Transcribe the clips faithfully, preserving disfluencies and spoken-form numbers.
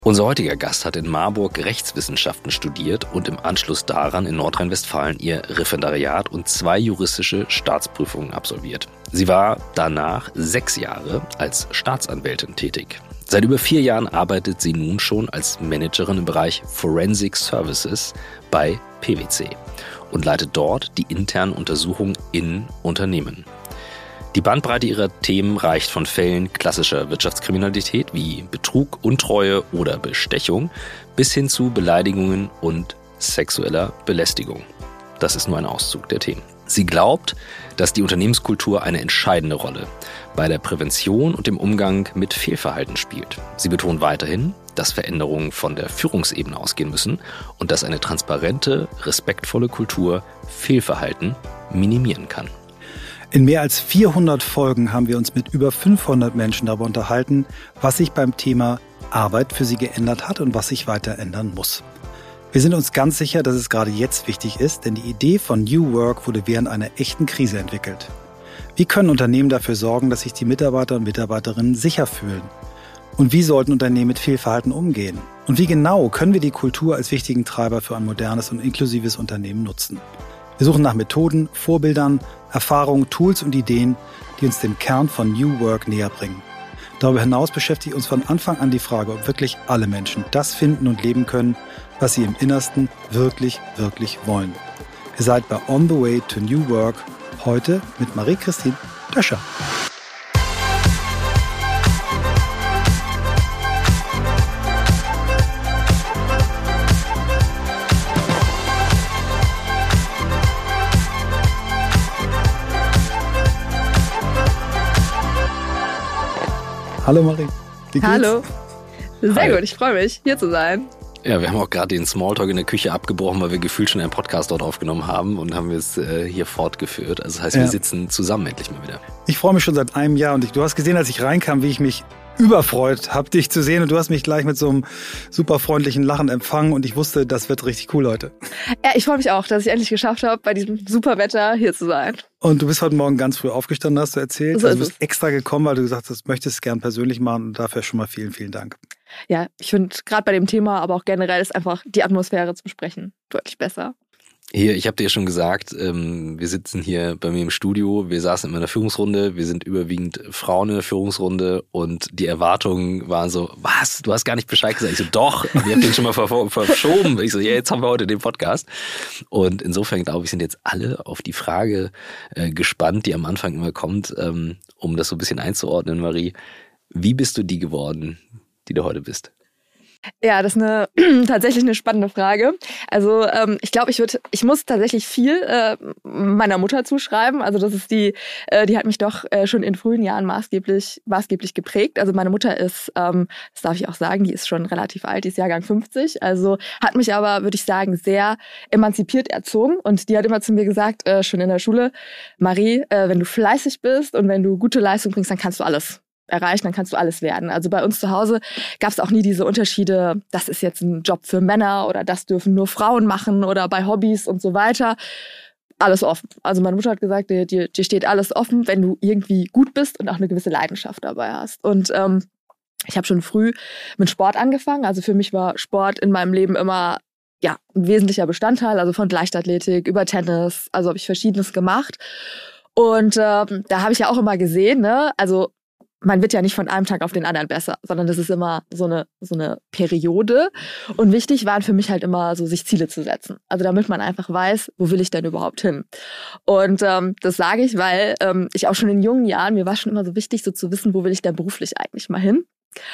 Unser heutiger Gast hat in Marburg Rechtswissenschaften studiert und im Anschluss daran in Nordrhein-Westfalen ihr Referendariat und zwei juristische Staatsprüfungen absolviert. Sie war danach sechs Jahre als Staatsanwältin tätig. Seit über vier Jahren arbeitet sie nun schon als Managerin im Bereich Forensic Services bei P W C und leitet dort die internen Untersuchungen in Unternehmen. Die Bandbreite ihrer Themen reicht von Fällen klassischer Wirtschaftskriminalität wie Betrug, Untreue oder Bestechung bis hin zu Beleidigungen und sexueller Belästigung. Das ist nur ein Auszug der Themen. Sie glaubt, dass die Unternehmenskultur eine entscheidende Rolle bei der Prävention und dem Umgang mit Fehlverhalten spielt. Sie betont weiterhin, dass Veränderungen von der Führungsebene ausgehen müssen und dass eine transparente, respektvolle Kultur Fehlverhalten minimieren kann. In mehr als vierhundert Folgen haben wir uns mit über fünfhundert Menschen darüber unterhalten, was sich beim Thema Arbeit für sie geändert hat und was sich weiter ändern muss. Wir sind uns ganz sicher, dass es gerade jetzt wichtig ist, denn die Idee von New Work wurde während einer echten Krise entwickelt. Wie können Unternehmen dafür sorgen, dass sich die Mitarbeiter und Mitarbeiterinnen sicher fühlen? Und wie sollten Unternehmen mit Fehlverhalten umgehen? Und wie genau können wir die Kultur als wichtigen Treiber für ein modernes und inklusives Unternehmen nutzen? Wir suchen nach Methoden, Vorbildern, Erfahrungen, Tools und Ideen, die uns dem Kern von New Work näher bringen. Darüber hinaus beschäftigt uns von Anfang an die Frage, ob wirklich alle Menschen das finden und leben können, was sie im Innersten wirklich, wirklich wollen. Ihr seid bei On the Way to New Work, heute mit Marie-Christine Döscher. Hallo Marie. Wie geht's? Hallo. Sehr Hi. gut, ich freue mich, hier zu sein. Ja, wir haben auch gerade den Smalltalk in der Küche abgebrochen, weil wir gefühlt schon einen Podcast dort aufgenommen haben und haben es äh, hier fortgeführt. Also das heißt, wir Ja. sitzen zusammen endlich mal wieder. Ich freue mich schon seit einem Jahr und ich, du hast gesehen, als ich reinkam, wie ich mich überfreut habe, dich zu sehen und du hast mich gleich mit so einem super freundlichen Lachen empfangen und ich wusste, das wird richtig cool heute. Ja, ich freue mich auch, dass ich endlich geschafft habe, bei diesem super Wetter hier zu sein. Und du bist heute Morgen ganz früh aufgestanden, hast du erzählt. So also du ist bist extra gekommen, weil du gesagt hast, du möchtest es gern persönlich machen und dafür schon mal vielen, vielen Dank. Ja, ich finde gerade bei dem Thema, aber auch generell ist einfach die Atmosphäre zu besprechen deutlich besser. Hier, ich habe dir ja schon gesagt, ähm, wir sitzen hier bei mir im Studio, wir saßen in meiner Führungsrunde, wir sind überwiegend Frauen in der Führungsrunde und die Erwartungen waren so, was, du hast gar nicht Bescheid gesagt? Ich so, doch, wir haben den schon mal ver- verschoben. Ich so, ja, jetzt haben wir heute den Podcast. Und insofern glaube ich, sind jetzt alle auf die Frage äh, gespannt, die am Anfang immer kommt, ähm, um das so ein bisschen einzuordnen, Marie. Wie bist du die geworden, die du heute bist? Ja, das ist eine tatsächlich eine spannende Frage. Also ähm, ich glaube, ich würde, ich muss tatsächlich viel äh, meiner Mutter zuschreiben. Also das ist die, äh, die hat mich doch äh, schon in frühen Jahren maßgeblich, maßgeblich geprägt. Also meine Mutter ist, ähm, das darf ich auch sagen, die ist schon relativ alt, die ist Jahrgang fünfzig. Also hat mich aber, würde ich sagen, sehr emanzipiert erzogen. Und die hat immer zu mir gesagt, äh, schon in der Schule, Marie, äh, wenn du fleißig bist und wenn du gute Leistung bringst, dann kannst du alles erreichen, dann kannst du alles werden. Also bei uns zu Hause gab es auch nie diese Unterschiede, das ist jetzt ein Job für Männer oder das dürfen nur Frauen machen oder bei Hobbys und so weiter. Alles offen. Also meine Mutter hat gesagt, dir, dir, dir steht alles offen, wenn du irgendwie gut bist und auch eine gewisse Leidenschaft dabei hast. Und ähm, ich habe schon früh mit Sport angefangen. Also für mich war Sport in meinem Leben immer ja, ein wesentlicher Bestandteil, also von Leichtathletik über Tennis. Also habe ich Verschiedenes gemacht. Und ähm, da habe ich ja auch immer gesehen, ne, also man wird ja nicht von einem Tag auf den anderen besser, sondern das ist immer so eine, so eine Periode. Und wichtig waren für mich halt immer so, sich Ziele zu setzen. Also damit man einfach weiß, wo will ich denn überhaupt hin? Und ähm, das sage ich, weil ähm, ich auch schon in jungen Jahren, mir war schon immer so wichtig, so zu wissen, wo will ich denn beruflich eigentlich mal hin?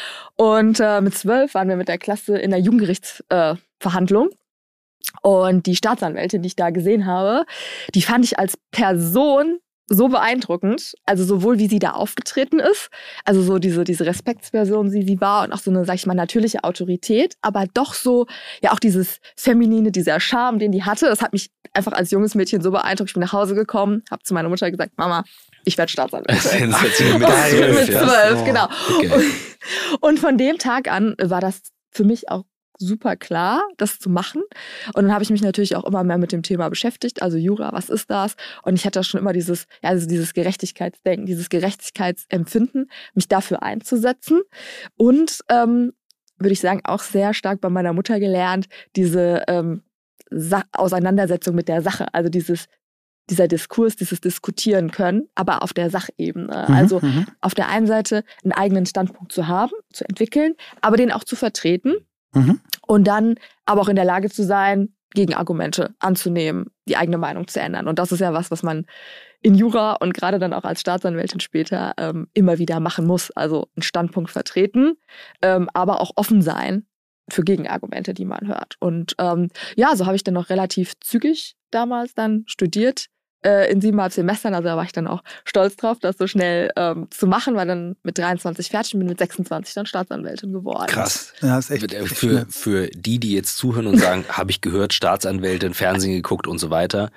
Und äh, mit zwölf waren wir mit der Klasse in der Jugendgerichtsverhandlung. Äh, Und die Staatsanwältin, die ich da gesehen habe, die fand ich als Person so beeindruckend, also sowohl wie sie da aufgetreten ist, also so diese diese Respektsperson, wie sie war und auch so eine, sag ich mal, natürliche Autorität, aber doch so, ja auch dieses Feminine, dieser Charme, den die hatte, das hat mich einfach als junges Mädchen so beeindruckt. Ich bin nach Hause gekommen, habe zu meiner Mutter gesagt, Mama, ich werde Staatsanwältin. mit zwölf, mit zwölf, ja. genau. Okay. Und, und von dem Tag an war das für mich auch super klar, das zu machen. Und dann habe ich mich natürlich auch immer mehr mit dem Thema beschäftigt. Also Jura, was ist das? Und ich hatte schon immer dieses, ja, also dieses Gerechtigkeitsdenken, dieses Gerechtigkeitsempfinden, mich dafür einzusetzen. Und ähm, würde ich sagen, auch sehr stark bei meiner Mutter gelernt, diese ähm, Sa- Auseinandersetzung mit der Sache, also dieses dieser Diskurs, dieses Diskutieren können, aber auf der Sachebene. Mhm, also mhm. auf der einen Seite einen eigenen Standpunkt zu haben, zu entwickeln, aber den auch zu vertreten Mhm. und dann aber auch in der Lage zu sein, Gegenargumente anzunehmen, die eigene Meinung zu ändern. Und das ist ja was, was man in Jura und gerade dann auch als Staatsanwältin später ähm, immer wieder machen muss. Also einen Standpunkt vertreten, ähm, aber auch offen sein für Gegenargumente, die man hört. Und ähm, ja, so habe ich dann noch relativ zügig damals dann studiert, äh, in siebeneinhalb Semestern. Also da war ich dann auch stolz drauf, das so schnell ähm, zu machen, weil dann mit dreiundzwanzig fertig und bin mit sechsundzwanzig dann Staatsanwältin geworden. Krass. Ja, ist echt, echt für, für die, die jetzt zuhören und sagen, habe ich gehört, Staatsanwältin, Fernsehen geguckt und so weiter.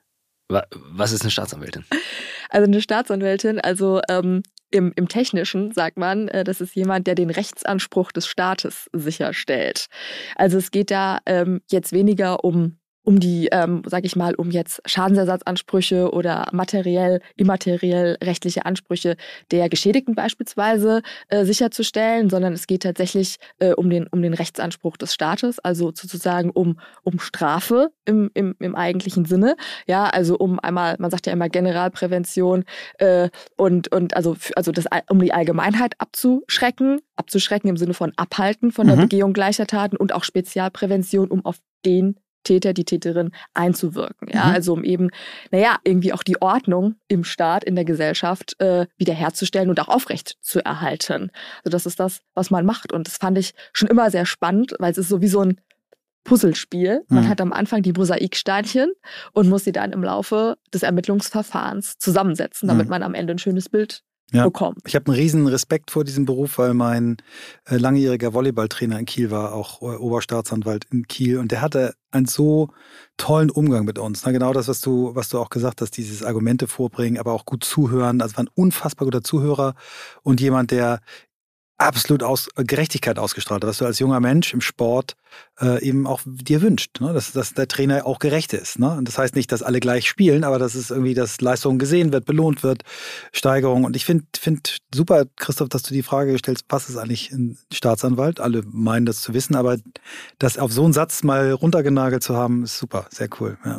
Was ist eine Staatsanwältin? Also eine Staatsanwältin, also ähm, im, im Technischen sagt man, äh, das ist jemand, der den Rechtsanspruch des Staates sicherstellt. Also es geht da ähm, jetzt weniger um um die, ähm, sag ich mal, um jetzt Schadensersatzansprüche oder materiell, immateriell rechtliche Ansprüche der Geschädigten beispielsweise äh, sicherzustellen, sondern es geht tatsächlich äh, um den um den Rechtsanspruch des Staates, also sozusagen um um Strafe im im im eigentlichen Sinne, ja, also um einmal, man sagt ja immer Generalprävention äh, und und also also das um die Allgemeinheit abzuschrecken, abzuschrecken im Sinne von abhalten von der Mhm. Begehung gleicher Taten und auch Spezialprävention, um auf den Täter, die Täterin einzuwirken. Ja, Mhm. also um eben, naja, irgendwie auch die Ordnung im Staat, in der Gesellschaft äh, wiederherzustellen und auch aufrecht zu erhalten. Also das ist das, was man macht. Und das fand ich schon immer sehr spannend, weil es ist so wie so ein Puzzlespiel. Man Mhm. hat am Anfang die Mosaiksteinchen und muss sie dann im Laufe des Ermittlungsverfahrens zusammensetzen, damit Mhm. man am Ende ein schönes Bild Ja. bekommt. Ich habe einen riesen Respekt vor diesem Beruf, weil mein äh, langjähriger Volleyballtrainer in Kiel war, auch äh, Oberstaatsanwalt in Kiel, und der hatte einen so tollen Umgang mit uns. Na, genau das, was du, was du auch gesagt hast, dieses Argumente vorbringen, aber auch gut zuhören. Also war ein unfassbar guter Zuhörer und jemand, der absolut aus, Gerechtigkeit ausgestrahlt hat, was du als junger Mensch im Sport äh, eben auch dir wünscht, ne? dass, dass der Trainer auch gerecht ist. Ne? Und das heißt nicht, dass alle gleich spielen, aber dass es irgendwie, dass Leistung gesehen wird, belohnt wird, Steigerung. Und ich finde find super, Christoph, dass du die Frage stellst, was ist eigentlich ein Staatsanwalt? Alle meinen das zu wissen, aber das auf so einen Satz mal runtergenagelt zu haben, ist super, sehr cool. Ja.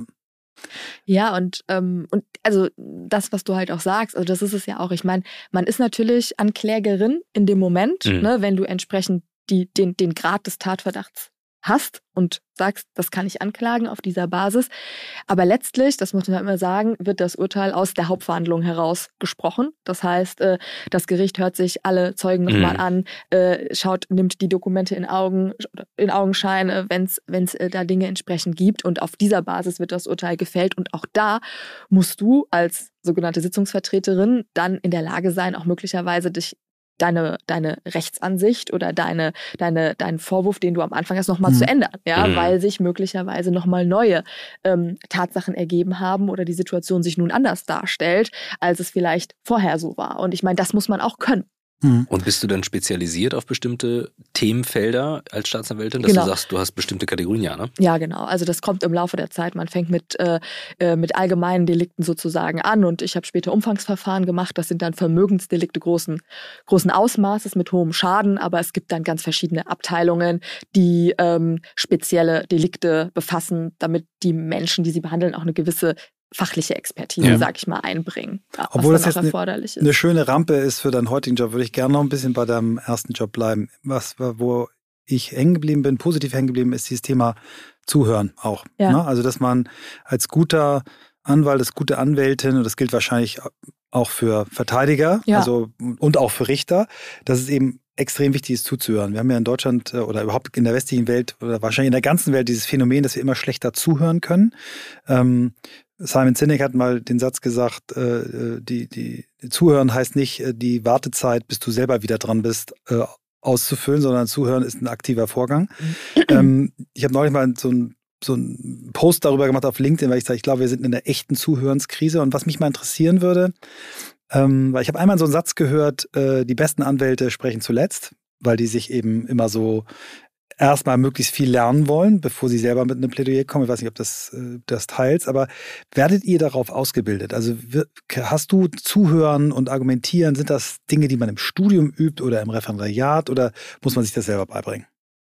Ja, und, ähm, und also das, was du halt auch sagst, also das ist es ja auch. Ich meine, man ist natürlich Anklägerin in dem Moment, Mhm. ne, wenn du entsprechend die, den, den Grad des Tatverdachts hast und sagst, das kann ich anklagen auf dieser Basis. Aber letztlich, das muss man immer sagen, wird das Urteil aus der Hauptverhandlung heraus gesprochen. Das heißt, äh, das Gericht hört sich alle Zeugen nochmal Mhm. an, äh, schaut, nimmt die Dokumente in Augen, in Augenschein, äh, wenn es wenn es äh, da Dinge entsprechend gibt. Und auf dieser Basis wird das Urteil gefällt. Und auch da musst du als sogenannte Sitzungsvertreterin dann in der Lage sein, auch möglicherweise dich deine, deine Rechtsansicht oder deine, deine, deinen Vorwurf, den du am Anfang hast, nochmal Mhm. zu ändern. Ja, Mhm. weil sich möglicherweise nochmal neue ähm, Tatsachen ergeben haben oder die Situation sich nun anders darstellt, als es vielleicht vorher so war. Und ich meine, das muss man auch können. Mhm. Und bist du dann spezialisiert auf bestimmte Themenfelder als Staatsanwältin, dass Genau. du sagst, du hast bestimmte Kategorien, ja, ne? Ja, genau. Also das kommt im Laufe der Zeit. Man fängt mit, äh, äh, mit allgemeinen Delikten sozusagen an und ich habe später Umfangsverfahren gemacht. Das sind dann Vermögensdelikte großen, großen Ausmaßes mit hohem Schaden, aber es gibt dann ganz verschiedene Abteilungen, die ähm, spezielle Delikte befassen, damit die Menschen, die sie behandeln, auch eine gewisse fachliche Expertise, Ja. sag ich mal, einbringen. Ja, Obwohl was das dann jetzt auch erforderlich ist. Eine schöne Rampe ist für deinen heutigen Job, würde ich gerne noch ein bisschen bei deinem ersten Job bleiben. Was, wo ich hängen geblieben bin, positiv hängen geblieben, ist dieses Thema Zuhören auch. Ja. Ne? Also, dass man als guter Anwalt, als gute Anwältin, und das gilt wahrscheinlich auch für Verteidiger, Ja. also und auch für Richter, dass es eben extrem wichtig ist, zuzuhören. Wir haben ja in Deutschland äh, oder überhaupt in der westlichen Welt oder wahrscheinlich in der ganzen Welt dieses Phänomen, dass wir immer schlechter zuhören können. Ähm, Simon Sinek hat mal den Satz gesagt, äh, die, die, die Zuhören heißt nicht äh, die Wartezeit, bis du selber wieder dran bist, äh, auszufüllen, sondern Zuhören ist ein aktiver Vorgang. ähm, ich habe neulich mal so ein so ein Post darüber gemacht auf LinkedIn, weil ich sage, ich glaube, wir sind in einer echten Zuhörenskrise. Und was mich mal interessieren würde, ähm, weil ich habe einmal so einen Satz gehört, äh, die besten Anwälte sprechen zuletzt, weil die sich eben immer so erstmal möglichst viel lernen wollen, bevor sie selber mit einem Plädoyer kommen. Ich weiß nicht, ob das äh, das teils, aber werdet ihr darauf ausgebildet? Also hast du Zuhören und Argumentieren, sind das Dinge, die man im Studium übt oder im Referendariat oder muss man sich das selber beibringen?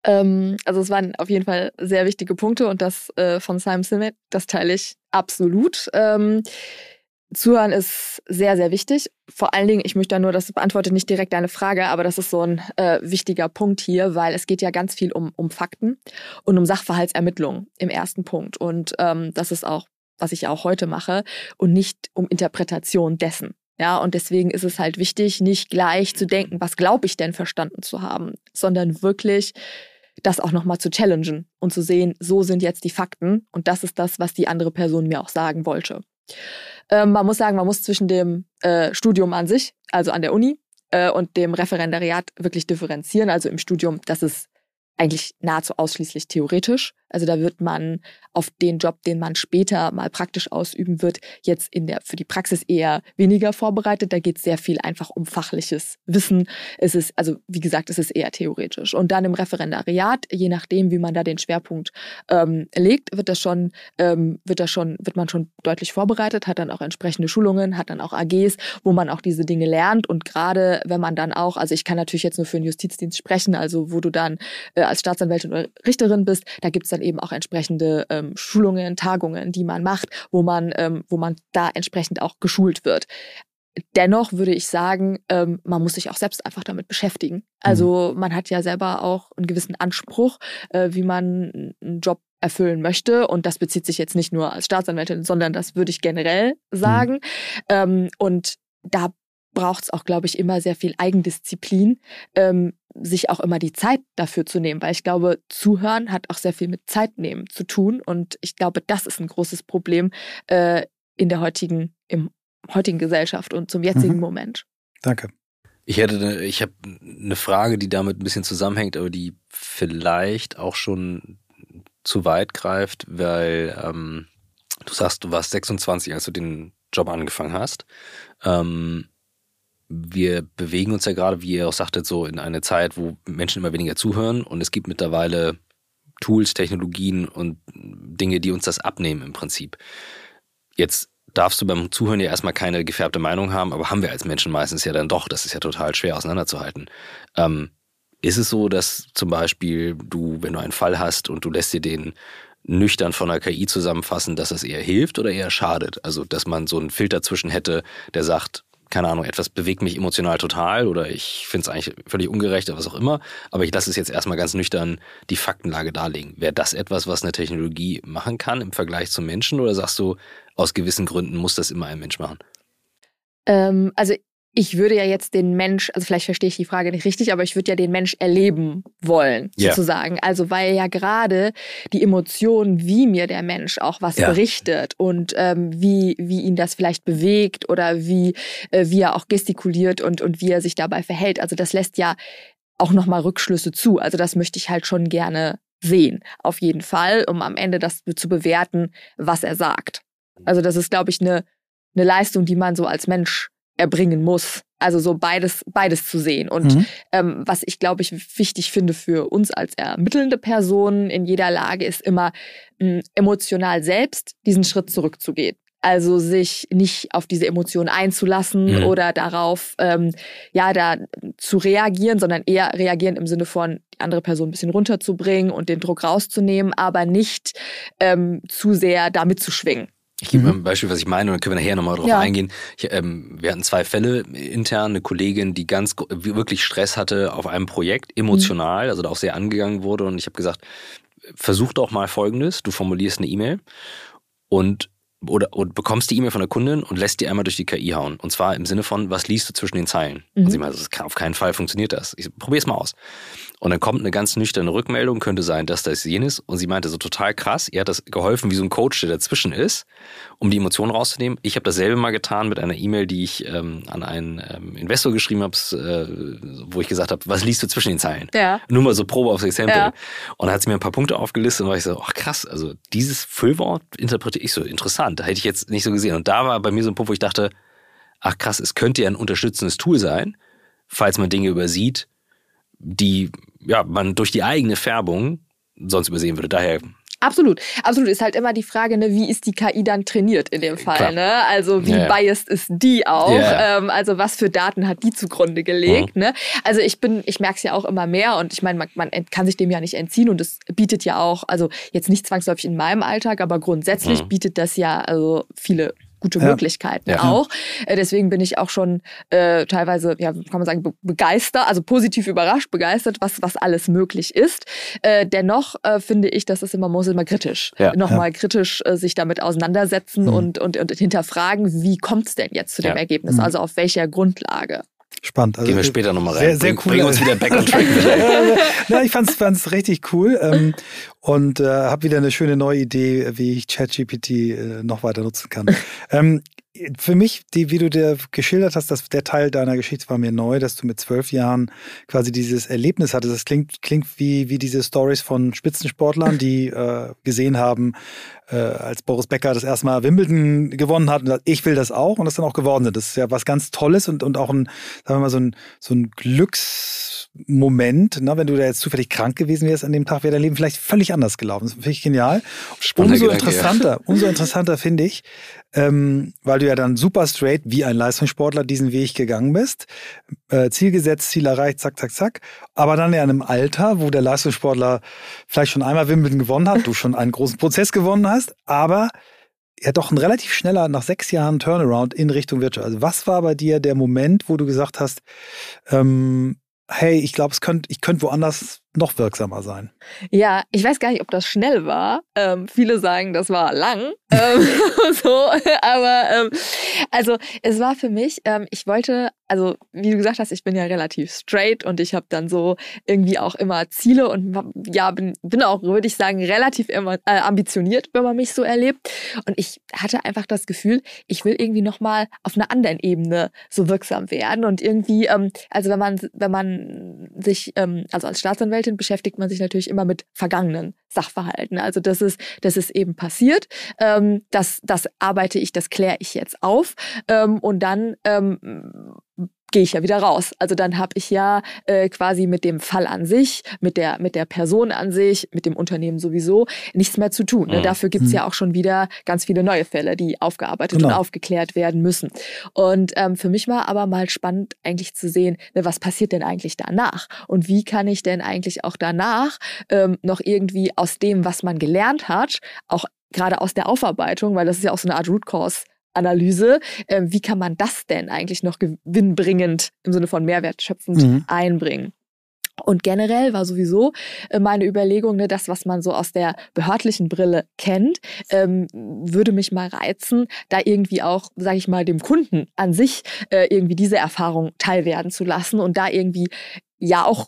Ähm, also es waren auf jeden Fall sehr wichtige Punkte und das äh, von Simon Sinek, das teile ich absolut. Ähm, Zuhören ist sehr, sehr wichtig. Vor allen Dingen, ich möchte da nur, das beantwortet nicht direkt deine Frage, aber das ist so ein äh, wichtiger Punkt hier, weil es geht ja ganz viel um, um Fakten und um Sachverhaltsermittlung im ersten Punkt. Und ähm, das ist auch, was ich auch heute mache und nicht um Interpretation dessen. Ja, und deswegen ist es halt wichtig, nicht gleich zu denken, was glaube ich denn verstanden zu haben, sondern wirklich das auch nochmal zu challengen und zu sehen, so sind jetzt die Fakten und das ist das, was die andere Person mir auch sagen wollte. Ähm, man muss sagen, man muss zwischen dem äh, Studium an sich, also an der Uni, äh, und dem Referendariat wirklich differenzieren. Also im Studium, das ist eigentlich nahezu ausschließlich theoretisch. Also da wird man auf den Job, den man später mal praktisch ausüben wird, jetzt in der für die Praxis eher weniger vorbereitet. Da geht es sehr viel einfach um fachliches Wissen. Es ist, also wie gesagt, es ist eher theoretisch. Und dann im Referendariat, je nachdem, wie man da den Schwerpunkt ähm, legt, wird das schon, ähm, wird das schon, wird man schon deutlich vorbereitet, hat dann auch entsprechende Schulungen, hat dann auch A Gs, wo man auch diese Dinge lernt. Und gerade wenn man dann auch, also ich kann natürlich jetzt nur für den Justizdienst sprechen, also wo du dann äh, als Staatsanwältin oder Richterin bist, da gibt es dann eben auch entsprechende ähm, Schulungen, Tagungen, die man macht, wo man, ähm, wo man da entsprechend auch geschult wird. Dennoch würde ich sagen, ähm, man muss sich auch selbst einfach damit beschäftigen. Also man hat ja selber auch einen gewissen Anspruch, äh, wie man einen Job erfüllen möchte. Und das bezieht sich jetzt nicht nur als Staatsanwältin, sondern das würde ich generell sagen. Mhm. Ähm, und da braucht es auch, glaube ich, immer sehr viel Eigendisziplin, ähm, sich auch immer die Zeit dafür zu nehmen. Weil ich glaube, Zuhören hat auch sehr viel mit Zeit nehmen zu tun. Und ich glaube, das ist ein großes Problem äh, in der heutigen, im heutigen Gesellschaft und zum jetzigen mhm. Moment. Danke. Ich hätte, eine, ich habe eine Frage, die damit ein bisschen zusammenhängt, aber die vielleicht auch schon zu weit greift, weil ähm, du sagst, du warst sechsundzwanzig, als du den Job angefangen hast. Ähm, wir bewegen uns ja gerade, wie ihr auch sagtet, so in eine Zeit, wo Menschen immer weniger zuhören und es gibt mittlerweile Tools, Technologien und Dinge, die uns das abnehmen im Prinzip. Jetzt darfst du beim Zuhören ja erstmal keine gefärbte Meinung haben, aber haben wir als Menschen meistens ja dann doch. Das ist ja total schwer auseinanderzuhalten. Ähm, ist es so, dass zum Beispiel du, wenn du einen Fall hast und du lässt dir den nüchtern von der K I zusammenfassen, dass das eher hilft oder eher schadet? Also, dass man so einen Filter zwischen hätte, der sagt, keine Ahnung, etwas bewegt mich emotional total oder ich finde es eigentlich völlig ungerecht oder was auch immer, aber ich lasse es jetzt erstmal ganz nüchtern die Faktenlage darlegen. Wäre das etwas, was eine Technologie machen kann im Vergleich zum Menschen oder sagst du, aus gewissen Gründen muss das immer ein Mensch machen? Ähm, also ich würde ja jetzt den Mensch, also vielleicht verstehe ich die Frage nicht richtig, aber ich würde ja den Mensch erleben wollen, yeah. sozusagen. Also weil ja gerade die Emotionen, wie mir der Mensch auch was ja. berichtet und ähm, wie, wie ihn das vielleicht bewegt oder wie, äh, wie er auch gestikuliert und, und wie er sich dabei verhält. Also das lässt ja auch nochmal Rückschlüsse zu. Also das möchte ich halt schon gerne sehen, auf jeden Fall, um am Ende das zu bewerten, was er sagt. Also das ist, glaube ich, eine, eine Leistung, die man so als Mensch erbringen muss. Also so beides, beides zu sehen. Und mhm. ähm, was ich, glaube ich, wichtig finde für uns als ermittelnde Personen in jeder Lage, ist immer mh, emotional selbst diesen Schritt zurückzugehen. Also sich nicht auf diese Emotionen einzulassen mhm. oder darauf ähm, ja da zu reagieren, sondern eher reagieren im Sinne von die andere Person ein bisschen runterzubringen und den Druck rauszunehmen, aber nicht ähm, zu sehr damit zu schwingen. Ich gebe mal ein Beispiel, was ich meine, und dann können wir nachher nochmal drauf ja. eingehen. Ich, ähm, wir hatten zwei Fälle intern, eine Kollegin, die ganz wirklich Stress hatte auf einem Projekt, emotional, mhm. also da auch sehr angegangen wurde. Und ich habe gesagt, versuch doch mal Folgendes, du formulierst eine E-Mail und oder und bekommst die E-Mail von der Kundin und lässt die einmal durch die K I hauen. Und zwar im Sinne von, was liest du zwischen den Zeilen? Mhm. Und sie meinte, auf keinen Fall funktioniert das. Ich probier's mal aus. Und dann kommt eine ganz nüchterne Rückmeldung, könnte sein, dass das jenes. Und sie meinte so total krass, ihr hat das geholfen wie so ein Coach, der dazwischen ist, um die Emotionen rauszunehmen. Ich habe dasselbe mal getan mit einer E-Mail, die ich ähm, an einen ähm, Investor geschrieben habe, äh, wo ich gesagt habe, was liest du zwischen den Zeilen? Ja. Nur mal so Probe aufs Exempel. Ja. Und dann hat sie mir ein paar Punkte aufgelistet und war ich so, ach krass, also dieses Füllwort interpretiere ich so interessant. Da hätte ich jetzt nicht so gesehen. Und da war bei mir so ein Punkt, wo ich dachte, ach krass, es könnte ja ein unterstützendes Tool sein, falls man Dinge übersieht, die ja man durch die eigene Färbung sonst übersehen würde. Daher Absolut, absolut. Ist halt immer die Frage, ne, wie ist die K I dann trainiert in dem Fall? Ne? Also wie yeah. biased ist die auch? Yeah. Ähm, also was für Daten hat die zugrunde gelegt? Mhm. Ne? Also ich bin, ich merke es ja auch immer mehr und ich meine, man, man kann sich dem ja nicht entziehen und es bietet ja auch, also jetzt nicht zwangsläufig in meinem Alltag, aber grundsätzlich mhm. bietet das ja also viele gute ja. Möglichkeiten ja. auch. Äh, deswegen bin ich auch schon äh, teilweise, ja, kann man sagen, be- begeistert, also positiv überrascht, begeistert, was was alles möglich ist. Äh, dennoch äh, finde ich, dass es immer, man muss immer kritisch, ja. nochmal ja. kritisch äh, sich damit auseinandersetzen mhm. und, und, und hinterfragen, wie kommt es denn jetzt zu dem ja. Ergebnis? Mhm. Also auf welcher Grundlage? Spannend. Also Gehen wir später nochmal rein. Sehr, sehr bring, cool. Bring uns wieder back on track. Ja, ich fand's, fand's richtig cool ähm, und äh, habe wieder eine schöne neue Idee, wie ich ChatGPT äh, noch weiter nutzen kann. ähm, für mich, die, wie du dir geschildert hast, dass der Teil deiner Geschichte war mir neu, dass du mit zwölf Jahren quasi dieses Erlebnis hattest. Das klingt, klingt wie, wie diese Stories von Spitzensportlern, die äh, gesehen haben, äh, als Boris Becker das erste Mal Wimbledon gewonnen hat und sagt, ich will das auch und das dann auch geworden sind. Das ist ja was ganz Tolles und, und auch ein, sagen wir mal, so ein, so ein Glücksmoment, ne? Wenn du da jetzt zufällig krank gewesen wärst an dem Tag, wäre dein Leben vielleicht völlig anders gelaufen. Das finde ich genial. Spannender umso Gedanke, interessanter, ja. umso interessanter finde ich, ähm, weil du ja dann super straight wie ein Leistungssportler diesen Weg gegangen bist. Äh, Ziel gesetzt, Ziel erreicht, zack, zack, zack. Aber dann ja in einem Alter, wo der Leistungssportler vielleicht schon einmal Wimbledon gewonnen hat, du schon einen großen Prozess gewonnen hast, aber ja doch ein relativ schneller, nach sechs Jahren Turnaround in Richtung Wirtschaft. Also was war bei dir der Moment, wo du gesagt hast, ähm, hey, ich glaube, es könnt, ich könnte woanders noch wirksamer sein? Ja, ich weiß gar nicht, ob das schnell war. Ähm, viele sagen, das war lang. ähm, so, aber ähm, also es war für mich, ähm, ich wollte, also wie du gesagt hast, ich bin ja relativ straight und ich habe dann so irgendwie auch immer Ziele und ja, bin, bin auch, würde ich sagen, relativ immer, äh, ambitioniert, wenn man mich so erlebt. Und ich hatte einfach das Gefühl, ich will irgendwie nochmal auf einer anderen Ebene so wirksam werden und irgendwie, ähm, also wenn man, wenn man sich, ähm, also als Staatsanwältin beschäftigt man sich natürlich immer mit vergangenen Sachverhalten. Also das ist, das ist eben passiert. Ähm, das, das arbeite ich, das kläre ich jetzt auf. Ähm, und dann ähm, gehe ich ja wieder raus. Also dann habe ich ja äh, quasi mit dem Fall an sich, mit der mit der Person an sich, mit dem Unternehmen sowieso nichts mehr zu tun. Ne? Mhm. Dafür gibt's mhm. ja auch schon wieder ganz viele neue Fälle, die aufgearbeitet genau. und aufgeklärt werden müssen. Und ähm, für mich war aber mal spannend eigentlich zu sehen, ne, was passiert denn eigentlich danach? Und wie kann ich denn eigentlich auch danach ähm, noch irgendwie aus dem, was man gelernt hat, auch gerade aus der Aufarbeitung, weil das ist ja auch so eine Art Root Cause Analyse, äh, wie kann man das denn eigentlich noch gewinnbringend im Sinne von mehrwertschöpfend mhm. einbringen? Und generell war sowieso äh, meine Überlegung, ne, das, was man so aus der behördlichen Brille kennt, ähm, würde mich mal reizen, da irgendwie auch, sage ich mal, dem Kunden an sich äh, irgendwie diese Erfahrung teilwerden zu lassen und da irgendwie ja auch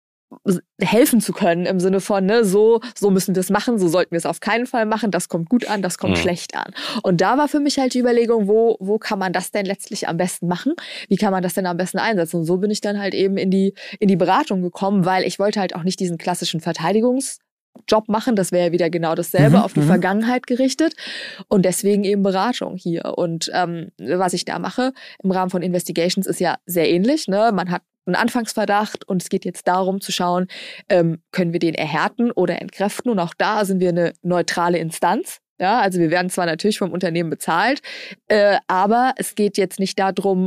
helfen zu können im Sinne von, ne, so, so müssen wir es machen, so sollten wir es auf keinen Fall machen, das kommt gut an, das kommt mhm. schlecht an. Und da war für mich halt die Überlegung, wo, wo kann man das denn letztlich am besten machen? Wie kann man das denn am besten einsetzen? Und so bin ich dann halt eben in die, in die Beratung gekommen, weil ich wollte halt auch nicht diesen klassischen Verteidigungsjob machen, das wäre ja wieder genau dasselbe, mhm, auf die mhm. Vergangenheit gerichtet und deswegen eben Beratung hier. Und ähm, was ich da mache im Rahmen von Investigations ist ja sehr ähnlich, ne? Man hat einen Anfangsverdacht und es geht jetzt darum zu schauen, ähm, können wir den erhärten oder entkräften und auch da sind wir eine neutrale Instanz. Ja, also wir werden zwar natürlich vom Unternehmen bezahlt, äh, aber es geht jetzt nicht darum,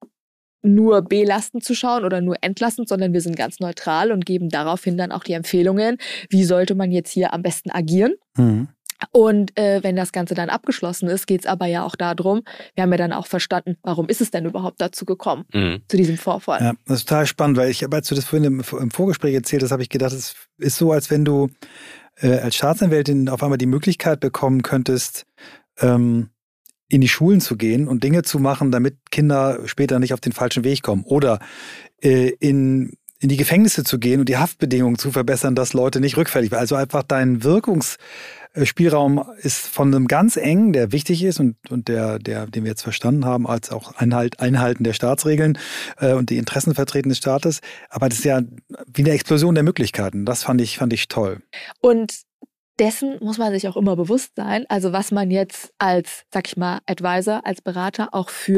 nur belastend zu schauen oder nur entlastend, sondern wir sind ganz neutral und geben daraufhin dann auch die Empfehlungen, wie sollte man jetzt hier am besten agieren. Mhm. Und äh, wenn das Ganze dann abgeschlossen ist, geht es aber ja auch darum, wir haben ja dann auch verstanden, warum ist es denn überhaupt dazu gekommen, mhm. zu diesem Vorfall. Ja, das ist total spannend, weil ich, als du das vorhin im, im Vorgespräch erzählt hast, habe ich gedacht, es ist so, als wenn du äh, als Staatsanwältin auf einmal die Möglichkeit bekommen könntest, ähm, in die Schulen zu gehen und Dinge zu machen, damit Kinder später nicht auf den falschen Weg kommen. Oder äh, in in die Gefängnisse zu gehen und die Haftbedingungen zu verbessern, dass Leute nicht rückfällig werden. Also einfach dein Wirkungsspielraum ist von einem ganz engen, der wichtig ist und, und der, der, den wir jetzt verstanden haben, als auch Einhalt, Einhalten der Staatsregeln äh, und die Interessenvertreten des Staates. Aber das ist ja wie eine Explosion der Möglichkeiten. Das fand ich, fand ich toll. Und dessen muss man sich auch immer bewusst sein. Also was man jetzt als, sag ich mal, Advisor, als Berater auch für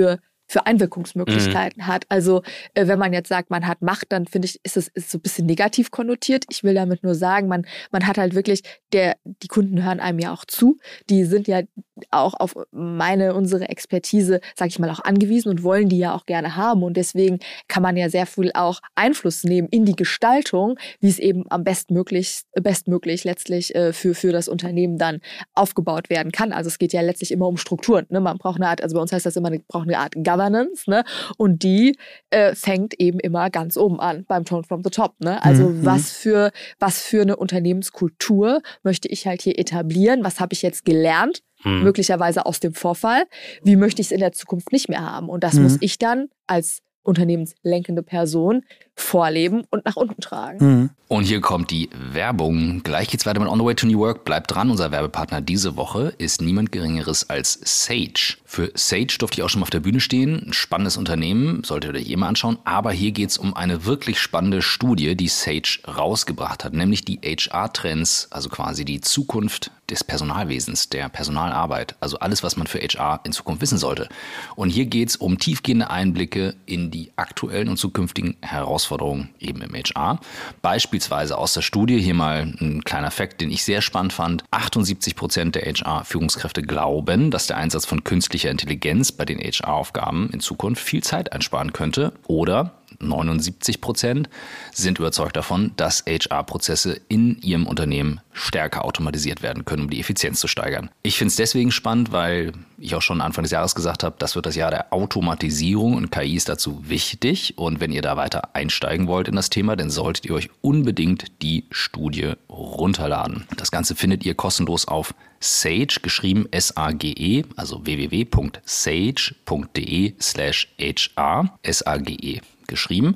für Einwirkungsmöglichkeiten mhm. hat. Also äh, wenn man jetzt sagt, man hat Macht, dann finde ich, ist es ist so ein bisschen negativ konnotiert. Ich will damit nur sagen, man, man hat halt wirklich, der, die Kunden hören einem ja auch zu. Die sind ja auch auf meine, unsere Expertise, sag ich mal, auch angewiesen und wollen die ja auch gerne haben. Und deswegen kann man ja sehr viel auch Einfluss nehmen in die Gestaltung, wie es eben am bestmöglich, bestmöglich letztlich äh, für, für das Unternehmen dann aufgebaut werden kann. Also es geht ja letztlich immer um Strukturen. Ne? Man braucht eine Art, also bei uns heißt das immer, man braucht eine Art Governance, ne? Und die äh, fängt eben immer ganz oben an, beim Tone from the Top. Ne? Also mhm. was für, was für eine Unternehmenskultur möchte ich halt hier etablieren? Was habe ich jetzt gelernt? Mhm. Möglicherweise aus dem Vorfall. Wie möchte ich es in der Zukunft nicht mehr haben? Und das mhm. muss ich dann als unternehmenslenkende Person vorleben und nach unten tragen. Mhm. Und hier kommt die Werbung. Gleich geht's weiter mit On the Way to New Work. Bleibt dran, unser Werbepartner diese Woche ist niemand Geringeres als Sage. Für Sage durfte ich auch schon mal auf der Bühne stehen. Ein spannendes Unternehmen, solltet ihr euch eh mal anschauen. Aber hier geht's um eine wirklich spannende Studie, die Sage rausgebracht hat. Nämlich die H R-Trends, also quasi die Zukunft des Personalwesens, der Personalarbeit. Also alles, was man für H R in Zukunft wissen sollte. Und hier geht's um tiefgehende Einblicke in die aktuellen und zukünftigen Herausforderungen eben im H R. Beispielsweise aus der Studie, hier mal ein kleiner Fakt, den ich sehr spannend fand. achtundsiebzig Prozent der H R-Führungskräfte glauben, dass der Einsatz von künstlicher Intelligenz bei den H R-Aufgaben in Zukunft viel Zeit einsparen könnte. Oder neunundsiebzig Prozent sind überzeugt davon, dass H R-Prozesse in ihrem Unternehmen stärker automatisiert werden können, um die Effizienz zu steigern. Ich finde es deswegen spannend, weil ich auch schon Anfang des Jahres gesagt habe, das wird das Jahr der Automatisierung und K I ist dazu wichtig. Und wenn ihr da weiter einsteigen wollt in das Thema, dann solltet ihr euch unbedingt die Studie runterladen. Das Ganze findet ihr kostenlos auf Sage, geschrieben S A G E, also w w w punkt sage punkt d e slash h r, S A G E geschrieben.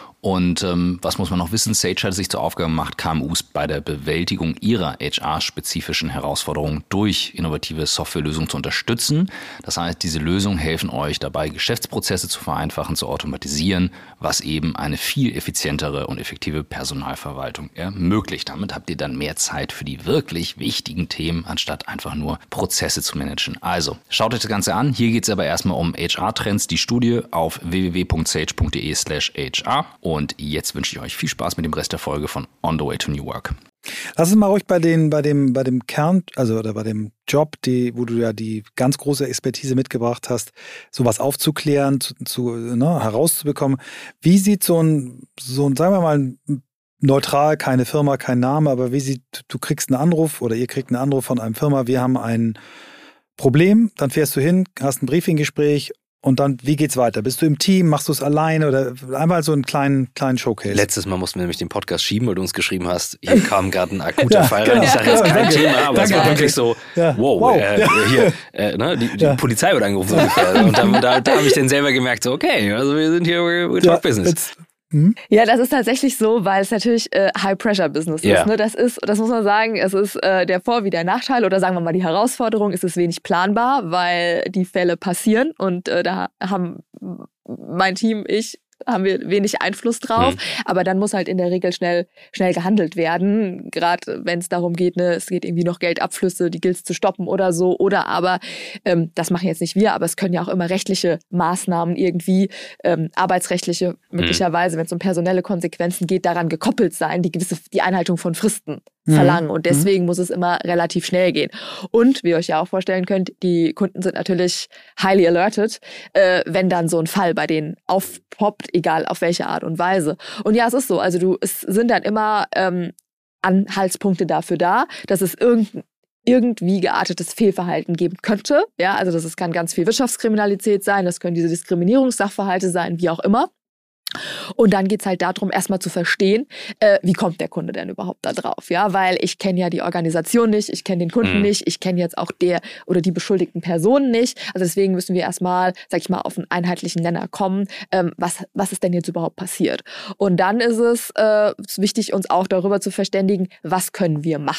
Und ähm, was muss man noch wissen? Sage hat sich zur Aufgabe gemacht, K M Us bei der Bewältigung ihrer H R-spezifischen Herausforderungen durch innovative Softwarelösungen zu unterstützen. Das heißt, diese Lösungen helfen euch dabei, Geschäftsprozesse zu vereinfachen, zu automatisieren, was eben eine viel effizientere und effektive Personalverwaltung ermöglicht. Damit habt ihr dann mehr Zeit für die wirklich wichtigen Themen, anstatt einfach nur Prozesse zu managen. Also, schaut euch das Ganze an. Hier geht es aber erstmal um H R-Trends, die Studie auf w w w punkt sage punkt d e slash h r. Und jetzt wünsche ich euch viel Spaß mit dem Rest der Folge von On the Way to New Work. Lass uns mal ruhig bei, den, bei, dem, bei dem Kern, also oder bei dem Job, die, wo du ja die ganz große Expertise mitgebracht hast, sowas aufzuklären, zu, zu, ne, herauszubekommen. Wie sieht so ein, so ein, sagen wir mal, neutral, keine Firma, kein Name, aber wie sieht, du kriegst einen Anruf oder ihr kriegt einen Anruf von einem Firma, wir haben ein Problem, dann fährst du hin, hast ein Briefinggespräch. Und dann, wie geht's weiter? Bist du im Team? Machst du es alleine? Oder einmal so einen kleinen, kleinen Showcase? Letztes Mal mussten wir nämlich den Podcast schieben, weil du uns geschrieben hast, hier kam gerade ein akuter ja, Fall genau. rein. Ich sage jetzt kein danke, Thema, aber danke, es war danke. wirklich so, ja. wow, wow. Äh, Ja. hier, äh, ne, die, die ja. Polizei wird angerufen ungefähr. Und da, da, da habe ich dann selber gemerkt, so okay, also wir sind hier, we, we talk ja, business. Jetzt, hm? Ja, das ist tatsächlich so, weil es natürlich äh, High-Pressure-Business Ja. ist. Ne? Das ist, das muss man sagen, es ist äh, der Vor- wie der Nachteil oder sagen wir mal die Herausforderung, ist es wenig planbar, weil die Fälle passieren und äh, da haben mein Team, ich, haben wir wenig Einfluss drauf. Mhm. Aber dann muss halt in der Regel schnell schnell gehandelt werden. Gerade wenn es darum geht, ne, es geht irgendwie noch Geldabflüsse, die gilt es zu stoppen oder so. Oder aber, ähm, das machen jetzt nicht wir, aber es können ja auch immer rechtliche Maßnahmen irgendwie, ähm, arbeitsrechtliche möglicherweise, mhm. wenn es um personelle Konsequenzen geht, daran gekoppelt sein, die gewisse die Einhaltung von Fristen verlangen. Und deswegen mhm. muss es immer relativ schnell gehen. Und wie ihr euch ja auch vorstellen könnt, die Kunden sind natürlich highly alerted, äh, wenn dann so ein Fall bei denen aufpoppt, egal auf welche Art und Weise. Und ja, es ist so. Also du, es sind dann immer ähm, Anhaltspunkte dafür da, dass es irgendein irgendwie geartetes Fehlverhalten geben könnte. Ja, also das kann ganz viel Wirtschaftskriminalität sein, das können diese Diskriminierungssachverhalte sein, wie auch immer. Und dann geht's halt darum, erstmal zu verstehen, äh, wie kommt der Kunde denn überhaupt da drauf? Ja, weil ich kenne ja die Organisation nicht, ich kenne den Kunden mhm. nicht, ich kenne jetzt auch der oder die beschuldigten Personen nicht. Also deswegen müssen wir erstmal, sag ich mal, auf einen einheitlichen Nenner kommen. Ähm, was, was ist denn jetzt überhaupt passiert? Und dann ist es äh, wichtig, uns auch darüber zu verständigen, was können wir machen?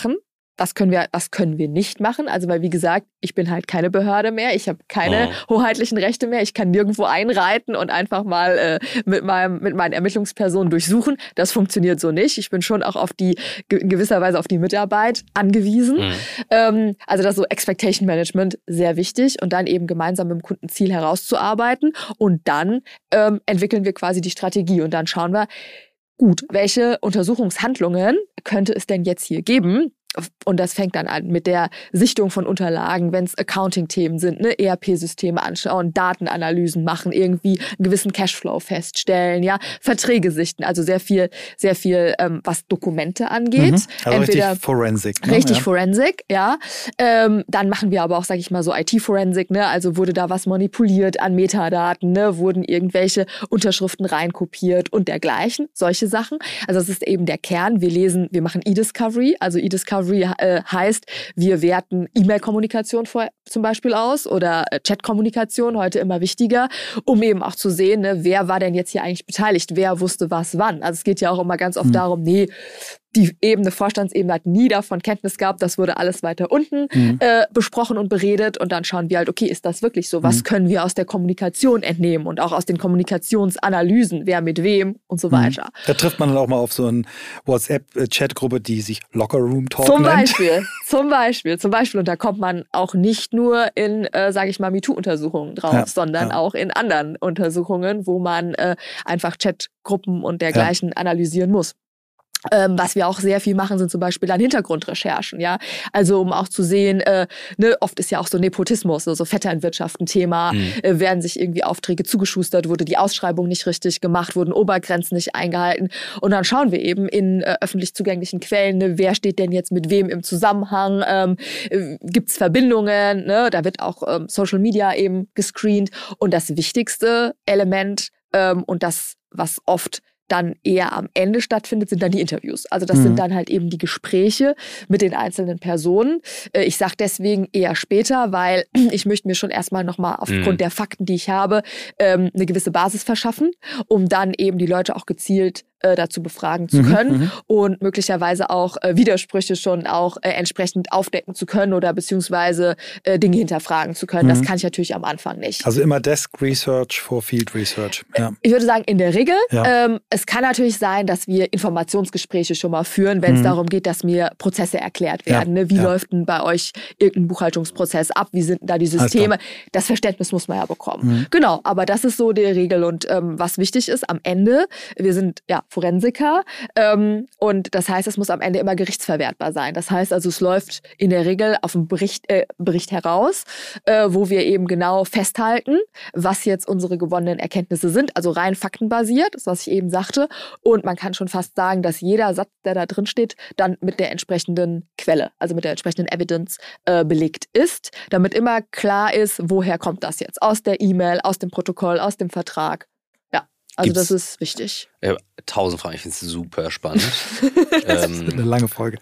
Was können wir, was können wir nicht machen? Also, weil, wie gesagt, ich bin halt keine Behörde mehr. Ich habe keine oh. hoheitlichen Rechte mehr. Ich kann nirgendwo einreiten und einfach mal äh, mit meinem, mit meinen Ermittlungspersonen durchsuchen. Das funktioniert so nicht. Ich bin schon auch auf die, in gewisser Weise auf die Mitarbeit angewiesen. Mhm. Ähm, also, das ist so Expectation Management sehr wichtig und dann eben gemeinsam mit dem Kunden Ziel herauszuarbeiten und dann ähm, entwickeln wir quasi die Strategie und dann schauen wir, gut, welche Untersuchungshandlungen könnte es denn jetzt hier geben? Und das fängt dann an mit der Sichtung von Unterlagen, wenn es Accounting-Themen sind, ne, E R P-Systeme anschauen, Datenanalysen machen, irgendwie einen gewissen Cashflow feststellen, ja, Verträge sichten, also sehr viel, sehr viel, ähm, was Dokumente angeht. Mhm. Also Entweder richtig Forensik. Ne? Richtig ja. Forensik, ja. Ähm, dann machen wir aber auch, sag ich mal, so I T-Forensik, ne, also wurde da was manipuliert an Metadaten, ne, wurden irgendwelche Unterschriften reinkopiert und dergleichen, solche Sachen. Also das ist eben der Kern. Wir lesen, wir machen E-Discovery, also E-Discovery äh, heißt, wir werten E-Mail-Kommunikation vor, zum Beispiel aus oder äh, Chat-Kommunikation, heute immer wichtiger, um eben auch zu sehen, ne, wer war denn jetzt hier eigentlich beteiligt, wer wusste was wann. Also es geht ja auch immer ganz oft mhm. darum, nee, die Ebene, Vorstandsebene hat nie davon Kenntnis gehabt, das wurde alles weiter unten mhm. äh, besprochen und beredet und dann schauen wir halt, okay, ist das wirklich so? Was mhm. können wir aus der Kommunikation entnehmen und auch aus den Kommunikationsanalysen, wer mit wem und so weiter. Mhm. Da trifft man dann auch mal auf so eine WhatsApp-Chat-Gruppe, die sich Locker Room Talk zum nennt. Beispiel, zum Beispiel, zum Beispiel. Und da kommt man auch nicht nur in, äh, sage ich mal, MeToo-Untersuchungen drauf, ja, sondern ja. auch in anderen Untersuchungen, wo man äh, einfach Chatgruppen und dergleichen ja. analysieren muss. Ähm, was wir auch sehr viel machen, sind zum Beispiel dann Hintergrundrecherchen, ja. Also um auch zu sehen, äh, ne, oft ist ja auch so Nepotismus, so, so Vetternwirtschaft ein Thema, mhm. äh, werden sich irgendwie Aufträge zugeschustert, wurde die Ausschreibung nicht richtig gemacht, wurden Obergrenzen nicht eingehalten. Und dann schauen wir eben in äh, öffentlich zugänglichen Quellen, ne, wer steht denn jetzt mit wem im Zusammenhang, ähm, äh, gibt's Verbindungen, ne, da wird auch ähm, Social Media eben gescreent. Und das wichtigste Element ähm, und das, was oft dann eher am Ende stattfindet, sind dann die Interviews. Also das mhm. sind dann halt eben die Gespräche mit den einzelnen Personen. Ich sage deswegen eher später, weil ich möchte mir schon erstmal nochmal aufgrund mhm. der Fakten, die ich habe, eine gewisse Basis verschaffen, um dann eben die Leute auch gezielt äh, dazu befragen zu können mhm, und möglicherweise auch äh, Widersprüche schon auch äh, entsprechend aufdecken zu können oder beziehungsweise äh, Dinge hinterfragen zu können. Mhm. Das kann ich natürlich am Anfang nicht. Also immer Desk Research vor Field Research. Ja. Ich würde sagen, in der Regel. Ja. Ähm, es kann natürlich sein, dass wir Informationsgespräche schon mal führen, wenn es mhm. darum geht, dass mir Prozesse erklärt werden. Ja. Ne? Wie ja. läuft denn bei euch irgendein Buchhaltungsprozess ab? Wie sind denn da die Systeme? Das Verständnis muss man ja bekommen. Mhm. Genau, aber das ist so die Regel. Und ähm, was wichtig ist, am Ende, wir sind ja Forensiker ähm, und das heißt, es muss am Ende immer gerichtsverwertbar sein. Das heißt also, es läuft in der Regel auf einen Bericht, äh, Bericht heraus, äh, wo wir eben genau festhalten, was jetzt unsere gewonnenen Erkenntnisse sind, also rein faktenbasiert, das was ich eben sagte. Und man kann schon fast sagen, dass jeder Satz, der da drin steht, dann mit der entsprechenden Quelle, also mit der entsprechenden Evidence äh, belegt ist, damit immer klar ist, woher kommt das jetzt? Aus der E-Mail, aus dem Protokoll, aus dem Vertrag. Also Gibt's, das ist wichtig. Ja, tausend Fragen, ich finde es super spannend. Das ist eine lange Folge.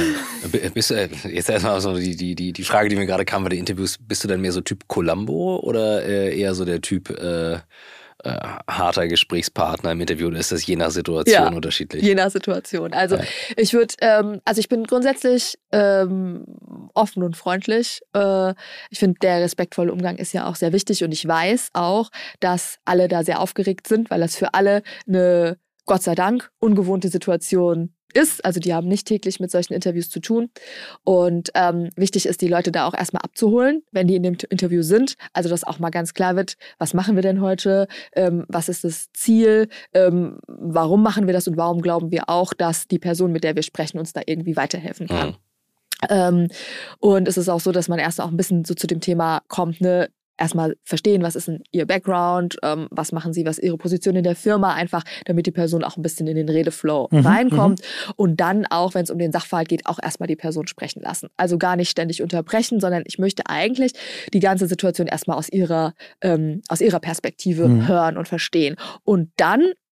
Äh, bist du, jetzt erstmal so die, die, die, die Frage, die mir gerade kam bei den Interviews, bist du dann mehr so Typ Columbo oder eher so der Typ äh, äh, harter Gesprächspartner im Interview oder ist das je nach Situation ja, unterschiedlich? Je nach Situation. Also ja. ich würde, ähm, also ich bin grundsätzlich ähm, offen und freundlich. Äh, ich finde, der respektvolle Umgang ist ja auch sehr wichtig und ich weiß auch, dass alle da sehr aufgeregt sind, weil das für alle eine, Gott sei Dank, ungewohnte Situation ist. Also die haben nicht täglich mit solchen Interviews zu tun. Und ähm, wichtig ist, die Leute da auch erstmal abzuholen, wenn die in dem Interview sind. Also dass auch mal ganz klar wird, was machen wir denn heute? Ähm, was ist das Ziel? Ähm, warum machen wir das? Und warum glauben wir auch, dass die Person, mit der wir sprechen, uns da irgendwie weiterhelfen kann? Mhm. Ähm, und es ist auch so, dass man erst auch ein bisschen so zu dem Thema kommt, ne? Erstmal verstehen, was ist denn ihr Background, ähm, was machen sie, was ist ihre Position in der Firma, einfach damit die Person auch ein bisschen in den Redeflow mhm, reinkommt mhm. und dann auch, wenn es um den Sachverhalt geht, auch erstmal die Person sprechen lassen. Also gar nicht ständig unterbrechen, sondern ich möchte eigentlich die ganze Situation erstmal aus ihrer, ähm, aus ihrer Perspektive mhm. hören und verstehen. Und dann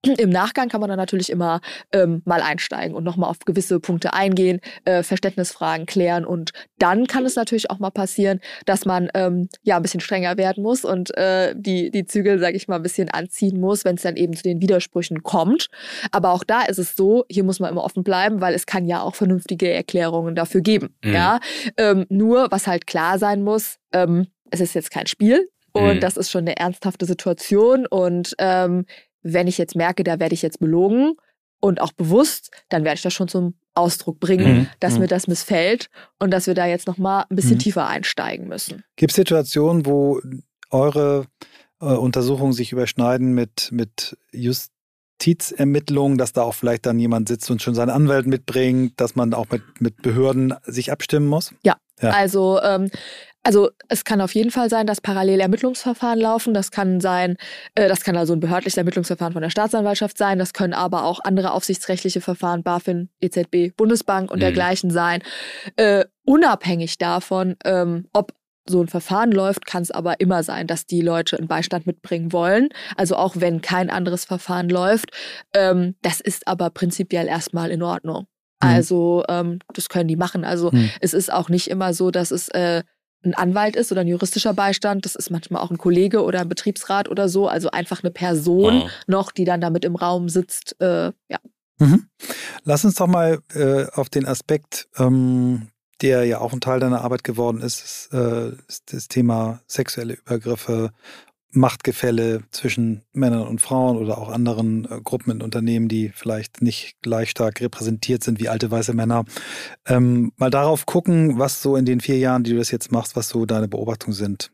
Im Nachgang kann man dann natürlich immer ähm, mal einsteigen und nochmal auf gewisse Punkte eingehen, äh, Verständnisfragen klären und dann kann es natürlich auch mal passieren, dass man ähm, ja ein bisschen strenger werden muss und äh, die, die Zügel, sage ich mal, ein bisschen anziehen muss, wenn es dann eben zu den Widersprüchen kommt. Aber auch da ist es so, hier muss man immer offen bleiben, weil es kann ja auch vernünftige Erklärungen dafür geben. Mhm. Ja? Ähm, nur, was halt klar sein muss, ähm, es ist jetzt kein Spiel und mhm. das ist schon eine ernsthafte Situation und ähm, wenn ich jetzt merke, da werde ich jetzt belogen und auch bewusst, dann werde ich das schon zum Ausdruck bringen, mhm. dass mhm. mir das missfällt und dass wir da jetzt nochmal ein bisschen mhm. tiefer einsteigen müssen. Gibt es Situationen, wo eure äh, Untersuchungen sich überschneiden mit, mit Justizermittlungen, dass da auch vielleicht dann jemand sitzt und schon seinen Anwalt mitbringt, dass man auch mit, mit Behörden sich abstimmen muss? Ja, ja. also ähm, Also es kann auf jeden Fall sein, dass parallel Ermittlungsverfahren laufen. Das kann sein, äh, das kann also ein behördliches Ermittlungsverfahren von der Staatsanwaltschaft sein. Das können aber auch andere aufsichtsrechtliche Verfahren, BaFin, E Z B, Bundesbank und mhm. dergleichen sein. Äh, unabhängig davon, ähm, ob so ein Verfahren läuft, kann es aber immer sein, dass die Leute einen Beistand mitbringen wollen. Also auch wenn kein anderes Verfahren läuft. Ähm, das ist aber prinzipiell erstmal in Ordnung. Mhm. Also ähm, das können die machen. Also mhm. es ist auch nicht immer so, dass es äh, ein Anwalt ist oder ein juristischer Beistand, das ist manchmal auch ein Kollege oder ein Betriebsrat oder so, also einfach eine Person oh. noch, die dann damit im Raum sitzt, äh, ja. Mhm. Lass uns doch mal äh, auf den Aspekt, ähm, der ja auch ein Teil deiner Arbeit geworden ist, ist, äh, ist das Thema sexuelle Übergriffe, Machtgefälle zwischen Männern und Frauen oder auch anderen äh, Gruppen in Unternehmen, die vielleicht nicht gleich stark repräsentiert sind wie alte weiße Männer. Ähm, mal darauf gucken, was so in den vier Jahren, die du das jetzt machst, was so deine Beobachtungen sind.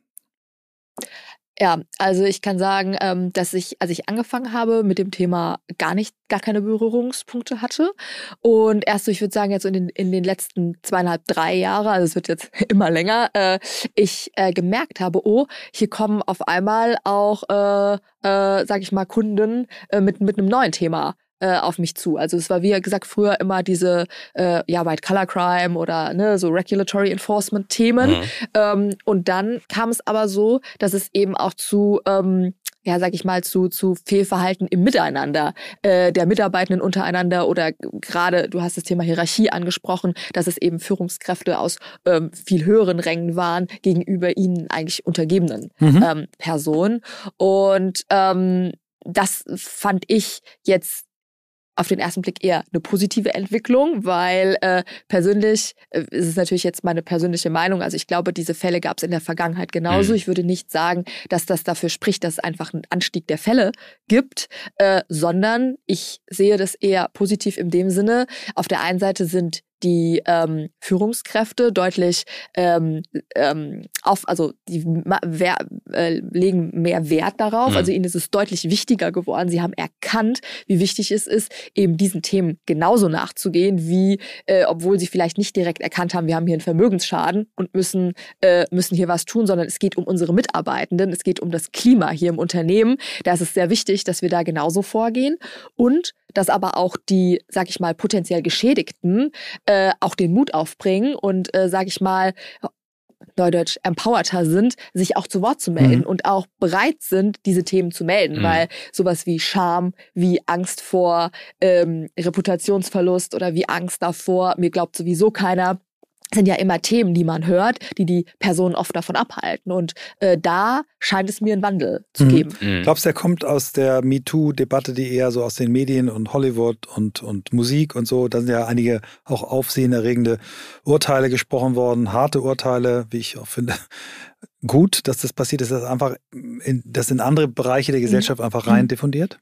Ja, also ich kann sagen, ähm, dass ich, als ich angefangen habe mit dem Thema, gar nicht, gar keine Berührungspunkte hatte. Und erst so, ich würde sagen, jetzt in den, in den letzten zweieinhalb, drei Jahre, also es wird jetzt immer länger, äh, ich äh, gemerkt habe, oh, hier kommen auf einmal auch, äh, äh, sag ich mal, Kunden äh, mit, mit einem neuen Thema auf mich zu. Also es war, wie gesagt, früher immer diese äh, ja, White Collar Crime oder ne, so Regulatory Enforcement Themen. Mhm. Ähm, und dann kam es aber so, dass es eben auch zu ähm, ja, sag ich mal, zu zu Fehlverhalten im Miteinander äh, der Mitarbeitenden untereinander oder gerade, du hast das Thema Hierarchie angesprochen, dass es eben Führungskräfte aus ähm, viel höheren Rängen waren gegenüber ihnen eigentlich untergebenen mhm. ähm, Personen. Und ähm, das fand ich jetzt auf den ersten Blick eher eine positive Entwicklung, weil äh, persönlich äh, ist es natürlich jetzt meine persönliche Meinung, also ich glaube, diese Fälle gab es in der Vergangenheit genauso. Mhm. Ich würde nicht sagen, dass das dafür spricht, dass es einfach einen Anstieg der Fälle gibt, äh, sondern ich sehe das eher positiv in dem Sinne, auf der einen Seite sind die ähm, Führungskräfte deutlich ähm, ähm, auf, also die wer, äh, legen mehr Wert darauf. Mhm. Also ihnen ist es deutlich wichtiger geworden. Sie haben erkannt, wie wichtig es ist, eben diesen Themen genauso nachzugehen, wie äh, obwohl sie vielleicht nicht direkt erkannt haben, wir haben hier einen Vermögensschaden und müssen äh, müssen hier was tun, sondern es geht um unsere Mitarbeitenden, es geht um das Klima hier im Unternehmen. Da ist es sehr wichtig, dass wir da genauso vorgehen und dass aber auch die, sag ich mal, potenziell Geschädigten äh, auch den Mut aufbringen und, äh, sag ich mal, neudeutsch empowerter sind, sich auch zu Wort zu melden mhm. und auch bereit sind, diese Themen zu melden, mhm. weil sowas wie Scham, wie Angst vor ähm, Reputationsverlust oder wie Angst davor, mir glaubt sowieso keiner, sind ja immer Themen, die man hört, die die Personen oft davon abhalten. Und äh, da scheint es mir einen Wandel zu mhm. geben. Mhm. Glaubst du, der kommt aus der MeToo-Debatte, die eher so aus den Medien und Hollywood und, und Musik und so, da sind ja einige auch aufsehenerregende Urteile gesprochen worden, harte Urteile, wie ich auch finde. Gut, dass das passiert ist, dass das einfach in, das in andere Bereiche der Gesellschaft mhm. einfach rein diffundiert?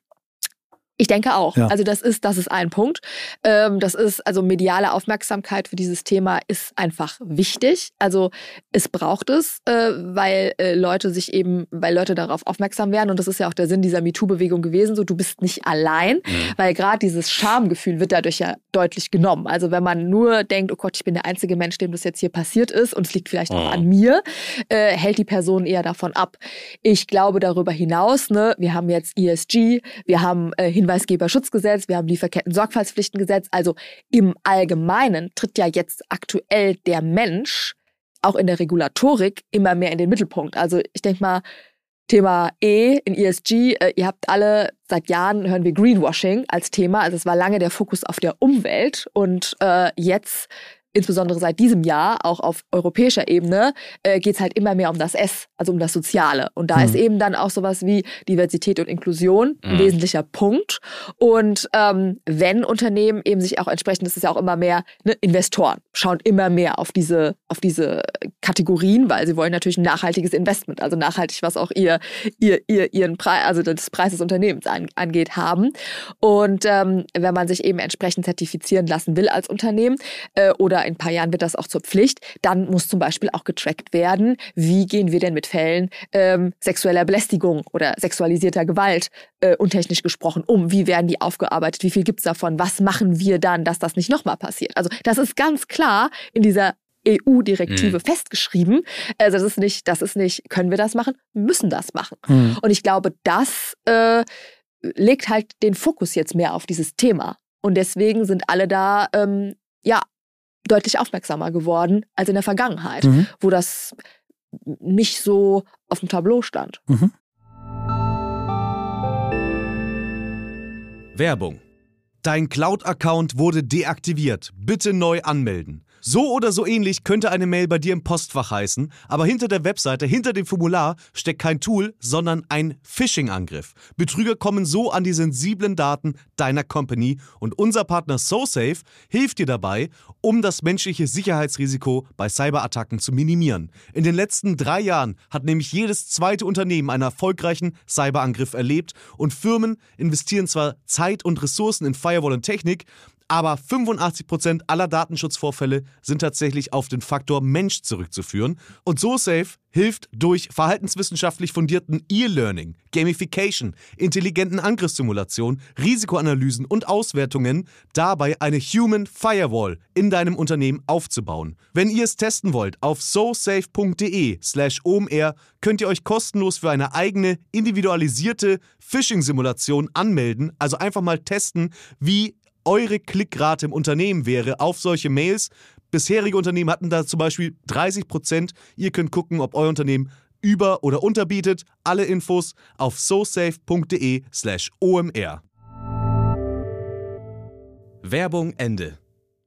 Ich denke auch. Ja. Also das ist, das ist ein Punkt. Ähm, das ist, also mediale Aufmerksamkeit für dieses Thema ist einfach wichtig. Also es braucht es, äh, weil äh, Leute sich eben, weil Leute darauf aufmerksam werden. Und das ist ja auch der Sinn dieser MeToo-Bewegung gewesen. So, du bist nicht allein, mhm. weil gerade dieses Schamgefühl wird dadurch ja deutlich genommen. Also wenn man nur denkt, oh Gott, ich bin der einzige Mensch, dem das jetzt hier passiert ist und es liegt vielleicht auch mhm. an mir, äh, hält die Person eher davon ab. Ich glaube darüber hinaus, ne, wir haben jetzt E S G, wir haben äh, Hinweisgeberschutzgesetz, wir haben Lieferketten-Sorgfaltspflichtengesetz. Also im Allgemeinen tritt ja jetzt aktuell der Mensch auch in der Regulatorik immer mehr in den Mittelpunkt. Also ich denke mal, Thema E in E S G, äh, ihr habt alle, seit Jahren hören wir Greenwashing als Thema, also es war lange der Fokus auf der Umwelt und äh, jetzt, insbesondere seit diesem Jahr, auch auf europäischer Ebene, äh, geht es halt immer mehr um das S, also um das Soziale. Und da mhm. ist eben dann auch sowas wie Diversität und Inklusion ein mhm. wesentlicher Punkt. Und ähm, wenn Unternehmen eben sich auch entsprechend, das ist ja auch immer mehr, ne, Investoren schauen immer mehr auf diese, auf diese Kategorien, weil sie wollen natürlich ein nachhaltiges Investment, also nachhaltig, was auch ihr, ihr, ihr ihren Preis, also das Preis des Unternehmens an, angeht, haben. Und ähm, wenn man sich eben entsprechend zertifizieren lassen will als Unternehmen äh, oder in ein paar Jahren wird das auch zur Pflicht, dann muss zum Beispiel auch getrackt werden, wie gehen wir denn mit Fällen ähm, sexueller Belästigung oder sexualisierter Gewalt äh, untechnisch gesprochen um, wie werden die aufgearbeitet, wie viel gibt es davon, was machen wir dann, dass das nicht nochmal passiert. Also das ist ganz klar in dieser E U-Direktive mhm. festgeschrieben. Also das ist nicht, das ist nicht, können wir das machen, müssen das machen. Mhm. Und ich glaube, das äh, legt halt den Fokus jetzt mehr auf dieses Thema. Und deswegen sind alle da, ähm, ja, deutlich aufmerksamer geworden als in der Vergangenheit, mhm. wo das nicht so auf dem Tableau stand. Mhm. Werbung. Dein Cloud-Account wurde deaktiviert. Bitte neu anmelden. So oder so ähnlich könnte eine Mail bei dir im Postfach heißen, aber hinter der Webseite, hinter dem Formular steckt kein Tool, sondern ein Phishing-Angriff. Betrüger kommen so an die sensiblen Daten deiner Company und unser Partner SoSafe hilft dir dabei, um das menschliche Sicherheitsrisiko bei Cyberattacken zu minimieren. In den letzten drei Jahren hat nämlich jedes zweite Unternehmen einen erfolgreichen Cyberangriff erlebt und Firmen investieren zwar Zeit und Ressourcen in Firewall und Technik, aber fünfundachtzig Prozent aller Datenschutzvorfälle sind tatsächlich auf den Faktor Mensch zurückzuführen. Und SoSafe hilft durch verhaltenswissenschaftlich fundierten E-Learning, Gamification, intelligenten Angriffssimulationen, Risikoanalysen und Auswertungen dabei eine Human Firewall in deinem Unternehmen aufzubauen. Wenn ihr es testen wollt, auf sosafe.de slash omr könnt ihr euch kostenlos für eine eigene individualisierte Phishing-Simulation anmelden. Also einfach mal testen, wie eure Klickrate im Unternehmen wäre auf solche Mails. Bisherige Unternehmen hatten da zum Beispiel dreißig Prozent. Ihr könnt gucken, ob euer Unternehmen über- oder unterbietet. Alle Infos auf sosafe.de slash omr. Werbung Ende.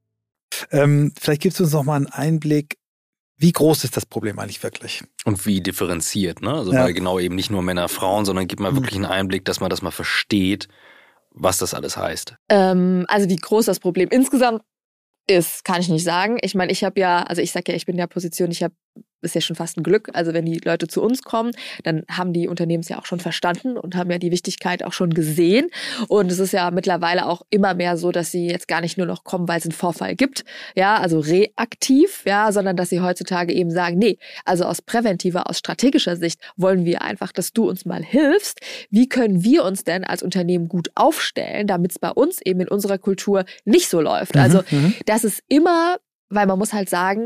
Ähm, vielleicht gibst du uns noch mal einen Einblick, wie groß ist das Problem eigentlich wirklich? Und wie differenziert, ne? Also ja. weil genau eben nicht nur Männer, Frauen, sondern gib mal wirklich einen Einblick, dass man das mal versteht, was das alles heißt. Ähm, also wie groß das Problem insgesamt ist, kann ich nicht sagen. Ich meine, ich habe ja, also ich sage ja, ich bin in der Position, ich habe ist ja schon fast ein Glück. Also wenn die Leute zu uns kommen, dann haben die Unternehmen es ja auch schon verstanden und haben ja die Wichtigkeit auch schon gesehen. Und es ist ja mittlerweile auch immer mehr so, dass sie jetzt gar nicht nur noch kommen, weil es einen Vorfall gibt, ja, also reaktiv, ja, sondern dass sie heutzutage eben sagen, nee, also aus präventiver, aus strategischer Sicht wollen wir einfach, dass du uns mal hilfst. Wie können wir uns denn als Unternehmen gut aufstellen, damit es bei uns eben in unserer Kultur nicht so läuft? Mhm, also mhm. das ist immer, weil man muss halt sagen,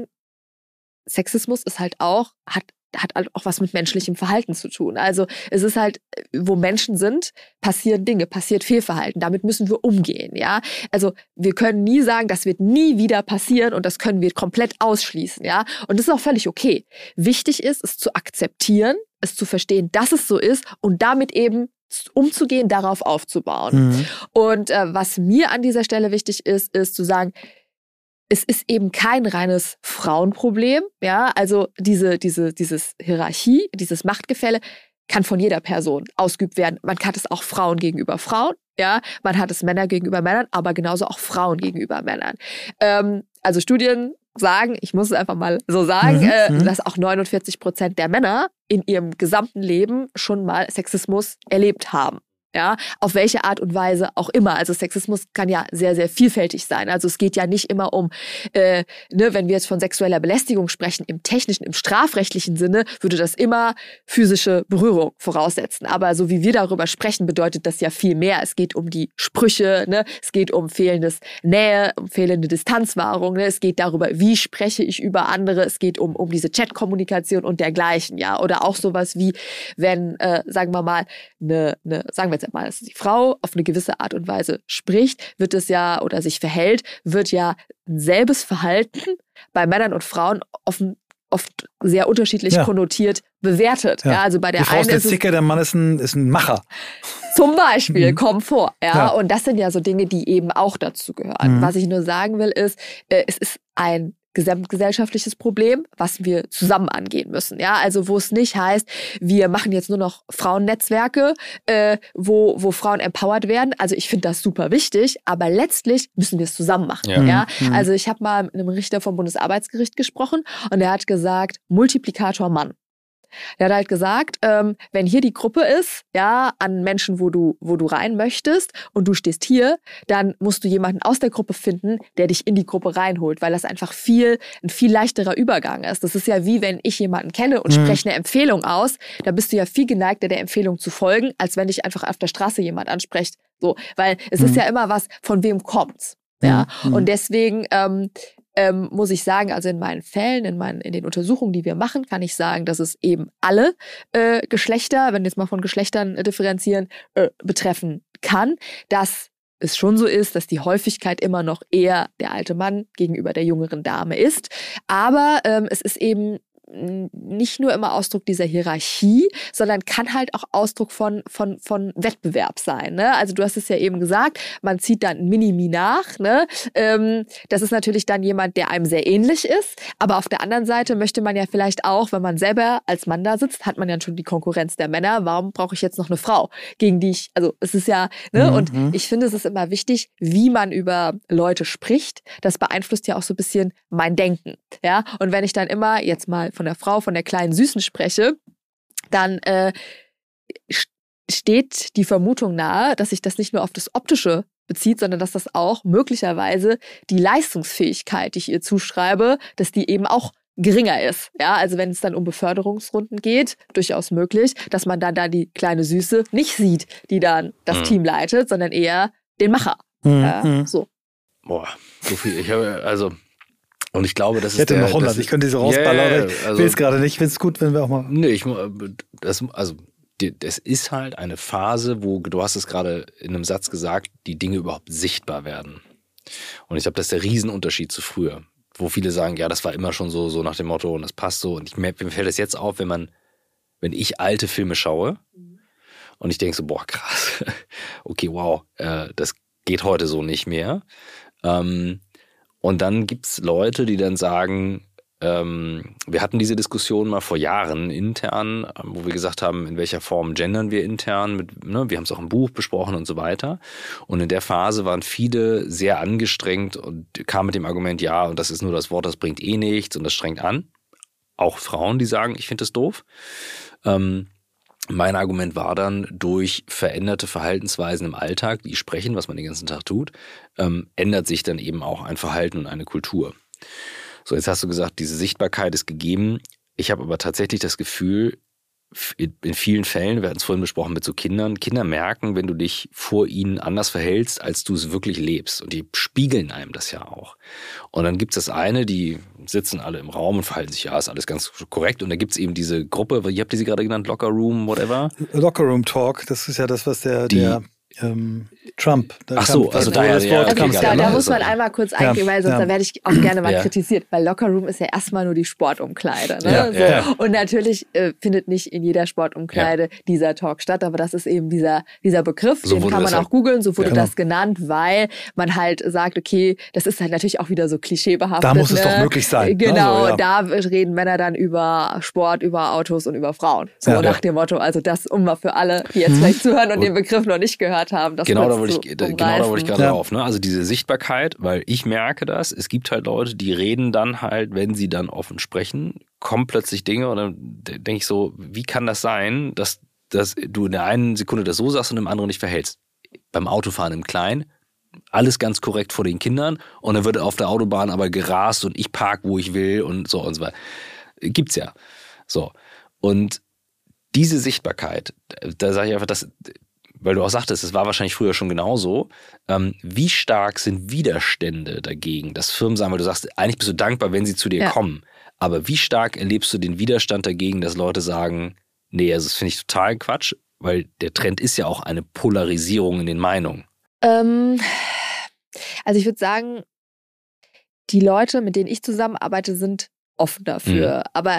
Sexismus ist halt auch, hat, hat halt auch was mit menschlichem Verhalten zu tun. Also es ist halt, wo Menschen sind, passieren Dinge, passiert Fehlverhalten. Damit müssen wir umgehen, ja. Also wir können nie sagen, das wird nie wieder passieren und das können wir komplett ausschließen, ja. Und das ist auch völlig okay. Wichtig ist, es zu akzeptieren, es zu verstehen, dass es so ist und damit eben umzugehen, darauf aufzubauen. Mhm. Und äh, was mir an dieser Stelle wichtig ist, ist zu sagen, es ist eben kein reines Frauenproblem, ja, also diese, diese, dieses Hierarchie, dieses Machtgefälle kann von jeder Person ausgeübt werden. Man hat es auch Frauen gegenüber Frauen, ja, man hat es Männer gegenüber Männern, aber genauso auch Frauen gegenüber Männern. Ähm, also Studien sagen, ich muss es einfach mal so sagen, mhm, äh, dass auch neunundvierzig Prozent der Männer in ihrem gesamten Leben schon mal Sexismus erlebt haben. Ja, auf welche Art und Weise auch immer. Also Sexismus kann ja sehr, sehr vielfältig sein. Also es geht ja nicht immer um, äh, ne, wenn wir jetzt von sexueller Belästigung sprechen, im technischen, im strafrechtlichen Sinne, würde das immer physische Berührung voraussetzen. Aber so wie wir darüber sprechen, bedeutet das ja viel mehr. Es geht um die Sprüche, ne? Es geht um fehlendes Nähe, um fehlende Distanzwahrung. Ne? Es geht darüber, wie spreche ich über andere. Es geht um, um diese Chatkommunikation und dergleichen. Ja, oder auch sowas wie, wenn, äh, sagen wir mal, eine, eine, sagen wir jetzt mal, dass die Frau auf eine gewisse Art und Weise spricht, wird es ja, oder sich verhält, wird ja ein selbes Verhalten bei Männern und Frauen offen oft sehr unterschiedlich ja. konnotiert bewertet. Ja. Ja, also bei der Die Frau einen ist der ist Zicke, der Mann ist ein, ist ein Macher. Zum Beispiel, mhm. kommt vor. Ja? Ja. Und das sind ja so Dinge, die eben auch dazu gehören. Mhm. Was ich nur sagen will, ist, äh, es ist ein gesamtgesellschaftliches Problem, was wir zusammen angehen müssen. Ja, also wo es nicht heißt, wir machen jetzt nur noch Frauennetzwerke, äh, wo, wo Frauen empowered werden. Also ich finde das super wichtig, aber letztlich müssen wir es zusammen machen. Ja. Ja? Mhm. Also ich habe mal mit einem Richter vom Bundesarbeitsgericht gesprochen und der hat gesagt, Multiplikator Mann. Der hat halt gesagt, ähm, wenn hier die Gruppe ist, ja, an Menschen, wo du, wo du rein möchtest und du stehst hier, dann musst du jemanden aus der Gruppe finden, der dich in die Gruppe reinholt, weil das einfach viel, ein viel leichterer Übergang ist. Das ist ja wie, wenn ich jemanden kenne und mhm. spreche eine Empfehlung aus, da bist du ja viel geneigter, der Empfehlung zu folgen, als wenn dich einfach auf der Straße jemand anspricht. So, weil es mhm. ist ja immer was, von wem kommt's. Ja, mhm. und deswegen, ähm, Ähm, muss ich sagen, also in meinen Fällen, in, meinen, in den Untersuchungen, die wir machen, kann ich sagen, dass es eben alle äh, Geschlechter, wenn wir jetzt mal von Geschlechtern äh, differenzieren, äh, betreffen kann, dass es schon so ist, dass die Häufigkeit immer noch eher der alte Mann gegenüber der jüngeren Dame ist. Aber ähm, es ist eben nicht nur immer Ausdruck dieser Hierarchie, sondern kann halt auch Ausdruck von, von, von Wettbewerb sein. Ne? Also du hast es ja eben gesagt, man zieht dann ein Minimi nach. Ne? Ähm, das ist natürlich dann jemand, der einem sehr ähnlich ist. Aber auf der anderen Seite möchte man ja vielleicht auch, wenn man selber als Mann da sitzt, hat man ja schon die Konkurrenz der Männer. Warum brauche ich jetzt noch eine Frau, gegen die ich, also es ist ja, ne? Mhm. Und ich finde, es ist immer wichtig, wie man über Leute spricht. Das beeinflusst ja auch so ein bisschen mein Denken. Ja? Und wenn ich dann immer jetzt mal von der Frau, von der kleinen Süßen spreche, dann äh, steht die Vermutung nahe, dass sich das nicht nur auf das Optische bezieht, sondern dass das auch möglicherweise die Leistungsfähigkeit, die ich ihr zuschreibe, dass die eben auch geringer ist. Ja, also wenn es dann um Beförderungsrunden geht, durchaus möglich, dass man dann da die kleine Süße nicht sieht, die dann das mhm. Team leitet, sondern eher den Macher. Mhm. Ja, so. Boah, so viel. Ich habe, also Und ich glaube, das ist ich hätte der, noch hundert, ich könnte diese rausballern, yeah, aber ich also, will es gerade nicht. Ich finde es gut, wenn wir auch mal... Nee, ich, das, also das ist halt eine Phase, wo, du hast es gerade in einem Satz gesagt, die Dinge überhaupt sichtbar werden. Und ich glaube, das ist der Riesenunterschied zu früher, wo viele sagen, ja, das war immer schon so, so nach dem Motto und das passt so. Und ich, mir fällt das jetzt auf, wenn man, wenn ich alte Filme schaue und ich denke so, boah, krass, okay, wow, äh, das geht heute so nicht mehr. Ähm, Und dann gibt es Leute, die dann sagen, ähm, wir hatten diese Diskussion mal vor Jahren intern, wo wir gesagt haben, in welcher Form gendern wir intern. Mit, ne, wir haben es auch im Buch besprochen und so weiter. Und in der Phase waren viele sehr angestrengt und kamen mit dem Argument, ja, und das ist nur das Wort, das bringt eh nichts und das strengt an. Auch Frauen, die sagen, ich finde das doof. Ähm, Mein Argument war dann, durch veränderte Verhaltensweisen im Alltag, die sprechen, was man den ganzen Tag tut, ähm, ändert sich dann eben auch ein Verhalten und eine Kultur. So, jetzt hast du gesagt, diese Sichtbarkeit ist gegeben. Ich habe aber tatsächlich das Gefühl, in vielen Fällen, wir hatten es vorhin besprochen mit so Kindern, Kinder merken, wenn du dich vor ihnen anders verhältst, als du es wirklich lebst. Und die spiegeln einem das ja auch. Und dann gibt es das eine, die sitzen alle im Raum und verhalten sich, ja, ist alles ganz korrekt. Und da gibt es eben diese Gruppe, wie habt ihr sie gerade genannt, Locker Room, whatever? Locker Room Talk, das ist ja das, was der, die, der ähm, Trump. Ach so, also da, ja, ja, okay, da, da muss man einmal kurz eingehen, weil sonst ja. werde ich auch gerne mal ja. kritisiert, weil Lockerroom ist ja erstmal nur die Sportumkleide. Ne? Ja, so. ja, ja. Und natürlich äh, findet nicht in jeder Sportumkleide ja. dieser Talk statt, aber das ist eben dieser, dieser Begriff, so den kann man auch halt googeln, so wurde ja, das genannt, weil man halt sagt, okay, das ist halt natürlich auch wieder so klischeebehaftet. Da muss es ne? doch möglich sein. Genau, also, ja. da reden Männer dann über Sport, über Autos und über Frauen. So ja, nach ja. dem Motto, also das, um mal für alle, die jetzt vielleicht zuhören und, und den Begriff noch nicht gehört haben, das genau, da wollte ich, genau da wollte ich gerade ja. drauf. Ne? Also diese Sichtbarkeit, weil ich merke das, es gibt halt Leute, die reden dann halt, wenn sie dann offen sprechen, kommen plötzlich Dinge und dann denke ich so, wie kann das sein, dass, dass du in der einen Sekunde das so sagst und im anderen nicht verhältst? Beim Autofahren im Kleinen, alles ganz korrekt vor den Kindern und dann wird auf der Autobahn aber gerast und ich park, wo ich will und so und so weiter. Gibt's ja. So. Und diese Sichtbarkeit, da sage ich einfach, dass weil du auch sagtest, es war wahrscheinlich früher schon genauso, ähm, wie stark sind Widerstände dagegen, dass Firmen sagen, weil du sagst, eigentlich bist du dankbar, wenn sie zu dir ja. kommen, aber wie stark erlebst du den Widerstand dagegen, dass Leute sagen, nee, also das finde ich total Quatsch, weil der Trend ist ja auch eine Polarisierung in den Meinungen. Ähm, also ich würde sagen, die Leute, mit denen ich zusammenarbeite, sind offen dafür. Mhm. Aber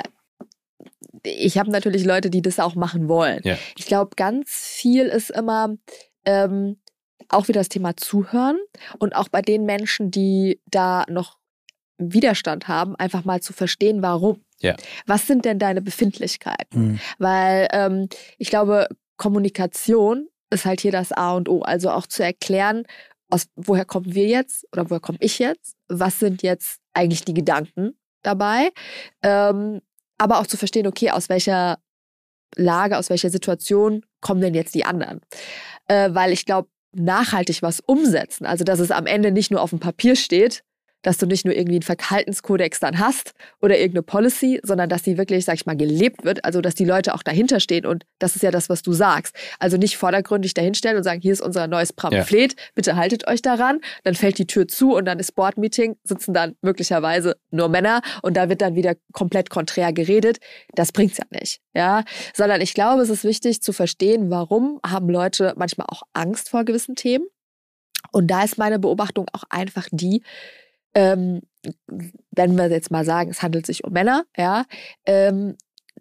ich habe natürlich Leute, die das auch machen wollen. Ja. Ich glaube, ganz viel ist immer ähm, auch wieder das Thema Zuhören und auch bei den Menschen, die da noch Widerstand haben, einfach mal zu verstehen, warum. Ja. Was sind denn deine Befindlichkeiten? Mhm. Weil ähm, ich glaube, Kommunikation ist halt hier das A und O. Also auch zu erklären, aus woher kommen wir jetzt oder woher komme ich jetzt? Was sind jetzt eigentlich die Gedanken dabei? Ähm, aber auch zu verstehen, okay, aus welcher Lage, aus welcher Situation kommen denn jetzt die anderen? Äh, weil ich glaube, nachhaltig was umsetzen, also dass es am Ende nicht nur auf dem Papier steht, dass du nicht nur irgendwie einen Verhaltenskodex dann hast oder irgendeine Policy, sondern dass die wirklich, sag ich mal, gelebt wird, also dass die Leute auch dahinter stehen und das ist ja das, was du sagst. Also nicht vordergründig dahinstellen und sagen, hier ist unser neues Pamphlet, ja. bitte haltet euch daran, dann fällt die Tür zu und dann ist Board-Meeting, sitzen dann möglicherweise nur Männer und da wird dann wieder komplett konträr geredet. Das bringt's ja nicht, ja, sondern ich glaube, es ist wichtig zu verstehen, warum haben Leute manchmal auch Angst vor gewissen Themen und da ist meine Beobachtung auch einfach die, Ähm, wenn wir jetzt mal sagen, es handelt sich um Männer, ja, ähm,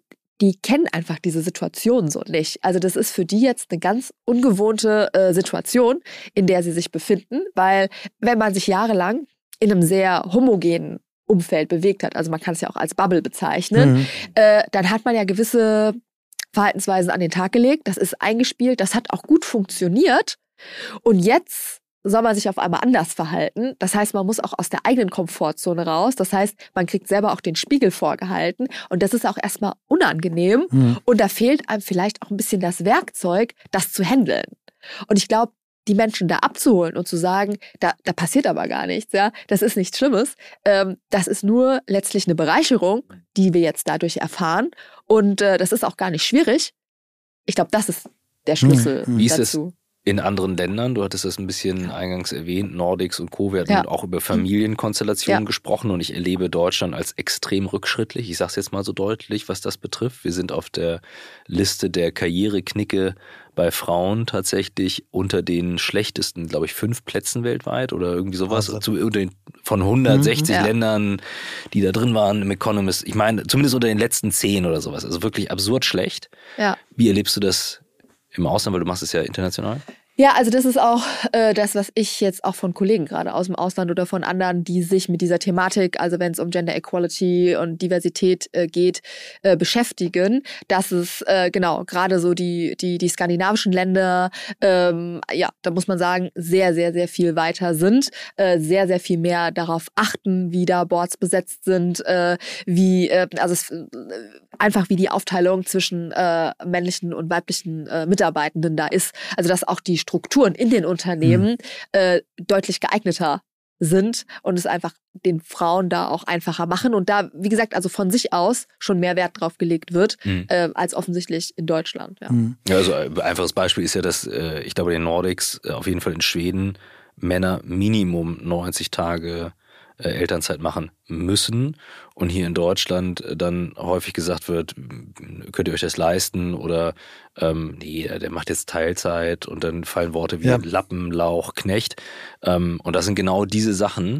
die kennen einfach diese Situation so nicht. Also das ist für die jetzt eine ganz ungewohnte äh, Situation, in der sie sich befinden, weil wenn man sich jahrelang in einem sehr homogenen Umfeld bewegt hat, also man kann es ja auch als Bubble bezeichnen, mhm. äh, dann hat man ja gewisse Verhaltensweisen an den Tag gelegt, das ist eingespielt, das hat auch gut funktioniert und jetzt soll man sich auf einmal anders verhalten. Das heißt, man muss auch aus der eigenen Komfortzone raus. Das heißt, man kriegt selber auch den Spiegel vorgehalten. Und das ist auch erstmal unangenehm. Mhm. Und da fehlt einem vielleicht auch ein bisschen das Werkzeug, das zu handeln. Und ich glaube, die Menschen da abzuholen und zu sagen, da, da passiert aber gar nichts, ja, das ist nichts Schlimmes. Ähm, das ist nur letztlich eine Bereicherung, die wir jetzt dadurch erfahren. Und äh, das ist auch gar nicht schwierig. Ich glaube, das ist der Schlüssel mhm. Wie dazu. Ist es in anderen Ländern, du hattest das ein bisschen eingangs erwähnt, Nordics und Co., wir hatten ja. auch über Familienkonstellationen ja. gesprochen und ich erlebe Deutschland als extrem rückschrittlich. Ich sage es jetzt mal so deutlich, was das betrifft. Wir sind auf der Liste der Karriereknicke bei Frauen tatsächlich unter den schlechtesten, glaube ich, fünf Plätzen weltweit oder irgendwie sowas. Also. Zu, von hundertsechzig mhm, ja. Ländern, die da drin waren im Economist. Ich meine, zumindest unter den letzten zehn oder sowas. Also wirklich absurd schlecht. Ja. Wie erlebst du das im Ausland, weil du machst es ja international? Ja, also das ist auch äh, das, was ich jetzt auch von Kollegen gerade aus dem Ausland oder von anderen, die sich mit dieser Thematik, also wenn es um Gender Equality und Diversität äh, geht, äh, beschäftigen, dass es äh, genau gerade so die die die skandinavischen Länder, ähm, ja, da muss man sagen, sehr, sehr, sehr viel weiter sind, äh, sehr, sehr viel mehr darauf achten, wie da Boards besetzt sind, äh, wie, äh, also es, äh, einfach wie die Aufteilung zwischen äh, männlichen und weiblichen äh, Mitarbeitenden da ist. Also dass auch die Strukturen in den Unternehmen mhm. äh, deutlich geeigneter sind und es einfach den Frauen da auch einfacher machen und da, wie gesagt, also von sich aus schon mehr Wert drauf gelegt wird, mhm. äh, als offensichtlich in Deutschland. Ja, mhm. ja also ein einfaches Beispiel ist ja, dass äh, ich glaube in den Nordics, äh, auf jeden Fall in Schweden, Männer Minimum neunzig Tage äh, Elternzeit machen müssen und hier in Deutschland dann häufig gesagt wird, könnt ihr euch das leisten oder ähm, nee, der macht jetzt Teilzeit und dann fallen Worte wie ja. Lappen, Lauch, Knecht ähm, und das sind genau diese Sachen,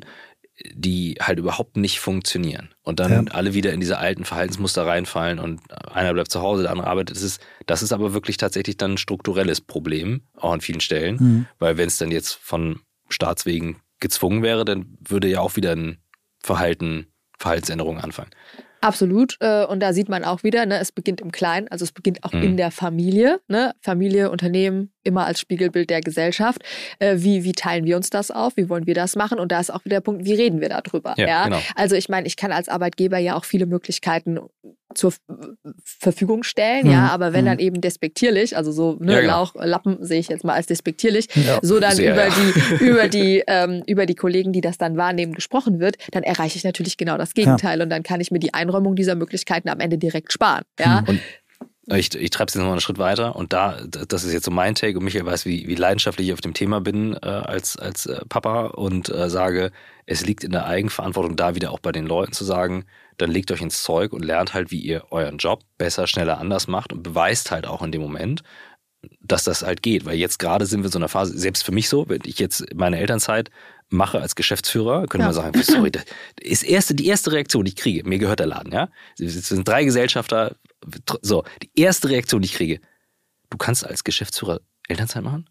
die halt überhaupt nicht funktionieren und dann ja. alle wieder in diese alten Verhaltensmuster reinfallen und einer bleibt zu Hause, der andere arbeitet. Das ist, das ist aber wirklich tatsächlich dann ein strukturelles Problem, auch an vielen Stellen, mhm. weil wenn es dann jetzt von Staatswegen gezwungen wäre, dann würde ja auch wieder ein Verhalten, Verhaltensänderung anfangen. Absolut. Und da sieht man auch wieder, ne, es beginnt im Kleinen, also es beginnt auch mhm. in der Familie. Ne? Familie, Unternehmen, immer als Spiegelbild der Gesellschaft. Wie, wie teilen wir uns das auf? Wie wollen wir das machen? Und da ist auch wieder der Punkt, wie reden wir darüber? Ja, ja? Genau. Also ich meine, ich kann als Arbeitgeber ja auch viele Möglichkeiten zur Verfügung stellen, mhm. ja, aber wenn mhm. dann eben despektierlich, also so ne, ja, genau. Lauch, Lappen sehe ich jetzt mal als despektierlich, ja. so dann Sehr, über, ja. die, über, die, ähm, über die Kollegen, die das dann wahrnehmen, gesprochen wird, dann erreiche ich natürlich genau das Gegenteil ja. und dann kann ich mir die Einräumung dieser Möglichkeiten am Ende direkt sparen. Ja. Und ich, ich treibe es jetzt noch einen Schritt weiter und da, das ist jetzt so mein Take und Michael weiß, wie, wie leidenschaftlich ich auf dem Thema bin äh, als, als äh, Papa und äh, sage, es liegt in der Eigenverantwortung, da wieder auch bei den Leuten zu sagen, dann legt euch ins Zeug und lernt halt, wie ihr euren Job besser, schneller, anders macht und beweist halt auch in dem Moment, dass das halt geht. Weil jetzt gerade sind wir in so einer Phase, selbst für mich so, wenn ich jetzt meine Elternzeit mache als Geschäftsführer, könnte Ja. man sagen, sorry, das ist erste, die erste Reaktion, die ich kriege, mir gehört der Laden, ja. Es sind drei Gesellschafter, so, die erste Reaktion, die ich kriege, du kannst als Geschäftsführer Elternzeit machen?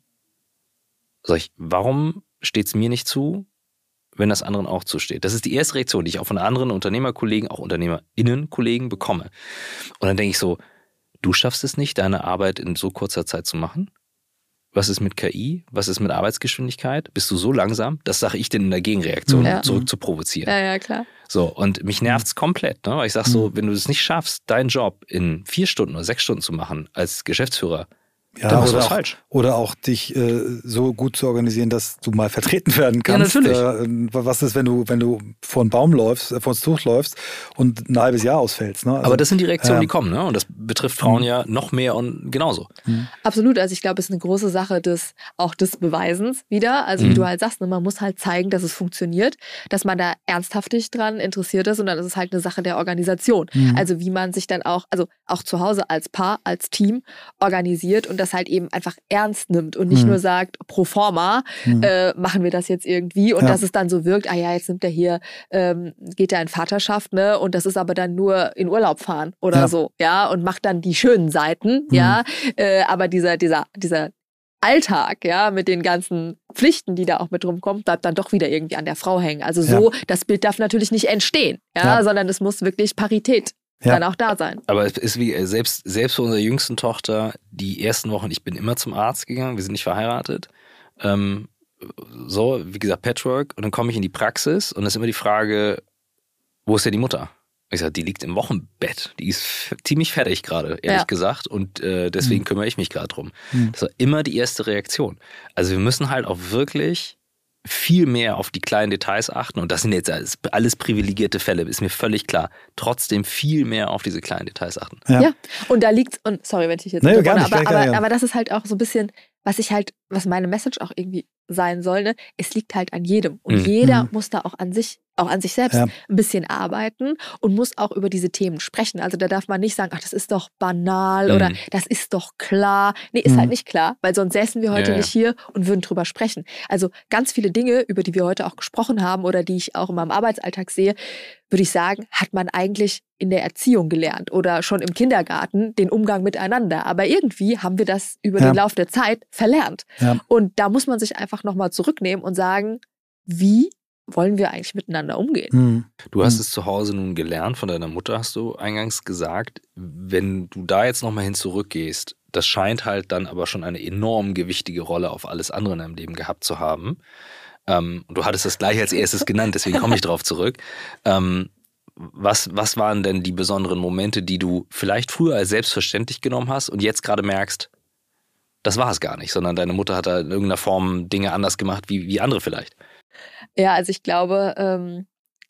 Sag ich, warum steht es mir nicht zu, wenn das anderen auch zusteht? Das ist die erste Reaktion, die ich auch von anderen Unternehmerkollegen, auch UnternehmerInnen-Kollegen bekomme. Und dann denke ich so, du schaffst es nicht, deine Arbeit in so kurzer Zeit zu machen? Was ist mit K I? Was ist mit Arbeitsgeschwindigkeit? Bist du so langsam? Das sage ich denn in der Gegenreaktion, Ja. zurück zu provozieren. Ja, ja, klar. So, und mich nervt's komplett, ne? Weil ich sage so, wenn du es nicht schaffst, deinen Job in vier Stunden oder sechs Stunden zu machen als Geschäftsführer, Ja, dann machst du oder was auch, falsch. Oder auch dich äh, so gut zu organisieren, dass du mal vertreten werden kannst. Ja, natürlich. Äh, was ist, wenn du, wenn du vor einen Baum läufst, äh, vor das Tuch läufst und ein halbes Jahr ausfällst? Ne? Also, Aber das sind die Reaktionen, ja. die kommen, ne? Und das betrifft Frauen ja noch mehr und genauso. Absolut, also ich glaube, es ist eine große Sache des, auch des Beweisens wieder. Also wie Mhm. du halt sagst, ne, man muss halt zeigen, dass es funktioniert, dass man da ernsthaftig dran interessiert ist und dann ist es halt eine Sache der Organisation. Mhm. Also wie man sich dann auch, also auch zu Hause als Paar, als Team organisiert und das halt eben einfach ernst nimmt und nicht Mhm. nur sagt, pro forma Mhm. äh, machen wir das jetzt irgendwie und Ja. dass es dann so wirkt, ah ja, jetzt nimmt er hier, ähm, geht er in Vaterschaft, ne, und das ist aber dann nur in Urlaub fahren oder Ja. so, ja, und macht dann die schönen Seiten, Mhm. ja, äh, aber dieser, dieser, dieser Alltag, ja, mit den ganzen Pflichten, die da auch mit rumkommen, bleibt dann doch wieder irgendwie an der Frau hängen. Also so, das Bild darf natürlich nicht entstehen, ja, Ja. sondern es muss wirklich Parität Ja. dann auch da sein. Aber es ist wie, äh, selbst, selbst für unsere jüngsten Tochter, die ersten Wochen, ich bin immer zum Arzt gegangen, wir sind nicht verheiratet. Ähm, so, wie gesagt, Patchwork. Und dann komme ich in die Praxis und es ist immer die Frage, wo ist denn die Mutter? Ich sage, die liegt im Wochenbett. Die ist f- ziemlich fertig gerade, ehrlich Ja. gesagt. Und äh, deswegen kümmere ich mich gerade drum. Mhm. Das war immer die erste Reaktion. Also wir müssen halt auch wirklich viel mehr auf die kleinen Details achten. Und das sind jetzt alles, alles privilegierte Fälle, ist mir völlig klar. Trotzdem viel mehr auf diese kleinen Details achten. Ja. Ja, und da liegt's, und sorry, wenn ich jetzt Nee, unterbreche, gar nicht, aber, gar nicht, aber, gar nicht. aber das ist halt auch so ein bisschen, was ich halt, was meine Message auch irgendwie sein soll, ne? Es liegt halt an jedem. Und Mhm. jeder Mhm. muss da auch an sich, auch an sich selbst Ja. ein bisschen arbeiten und muss auch über diese Themen sprechen. Also da darf man nicht sagen, ach, das ist doch banal oder Mhm. das ist doch klar. Nee, ist Mhm. halt nicht klar, weil sonst säßen wir heute Ja, ja. nicht hier und würden drüber sprechen. Also ganz viele Dinge, über die wir heute auch gesprochen haben oder die ich auch in meinem Arbeitsalltag sehe, würde ich sagen, hat man eigentlich in der Erziehung gelernt oder schon im Kindergarten den Umgang miteinander. Aber irgendwie haben wir das über Ja. den Lauf der Zeit verlernt. Ja. Und da muss man sich einfach nochmal zurücknehmen und sagen, wie wollen wir eigentlich miteinander umgehen? Mhm. Du hast Mhm. es zu Hause nun gelernt von deiner Mutter, hast du eingangs gesagt. Wenn du da jetzt nochmal hin zurückgehst, das scheint halt dann aber schon eine enorm gewichtige Rolle auf alles andere in deinem Leben gehabt zu haben. Ähm, du hattest das gleich als erstes genannt, deswegen komme ich drauf zurück. Ähm, was, was waren denn die besonderen Momente, die du vielleicht früher als selbstverständlich genommen hast und jetzt gerade merkst, das war es gar nicht, sondern deine Mutter hat da in irgendeiner Form Dinge anders gemacht wie, wie andere vielleicht? Ja, also ich glaube, ähm,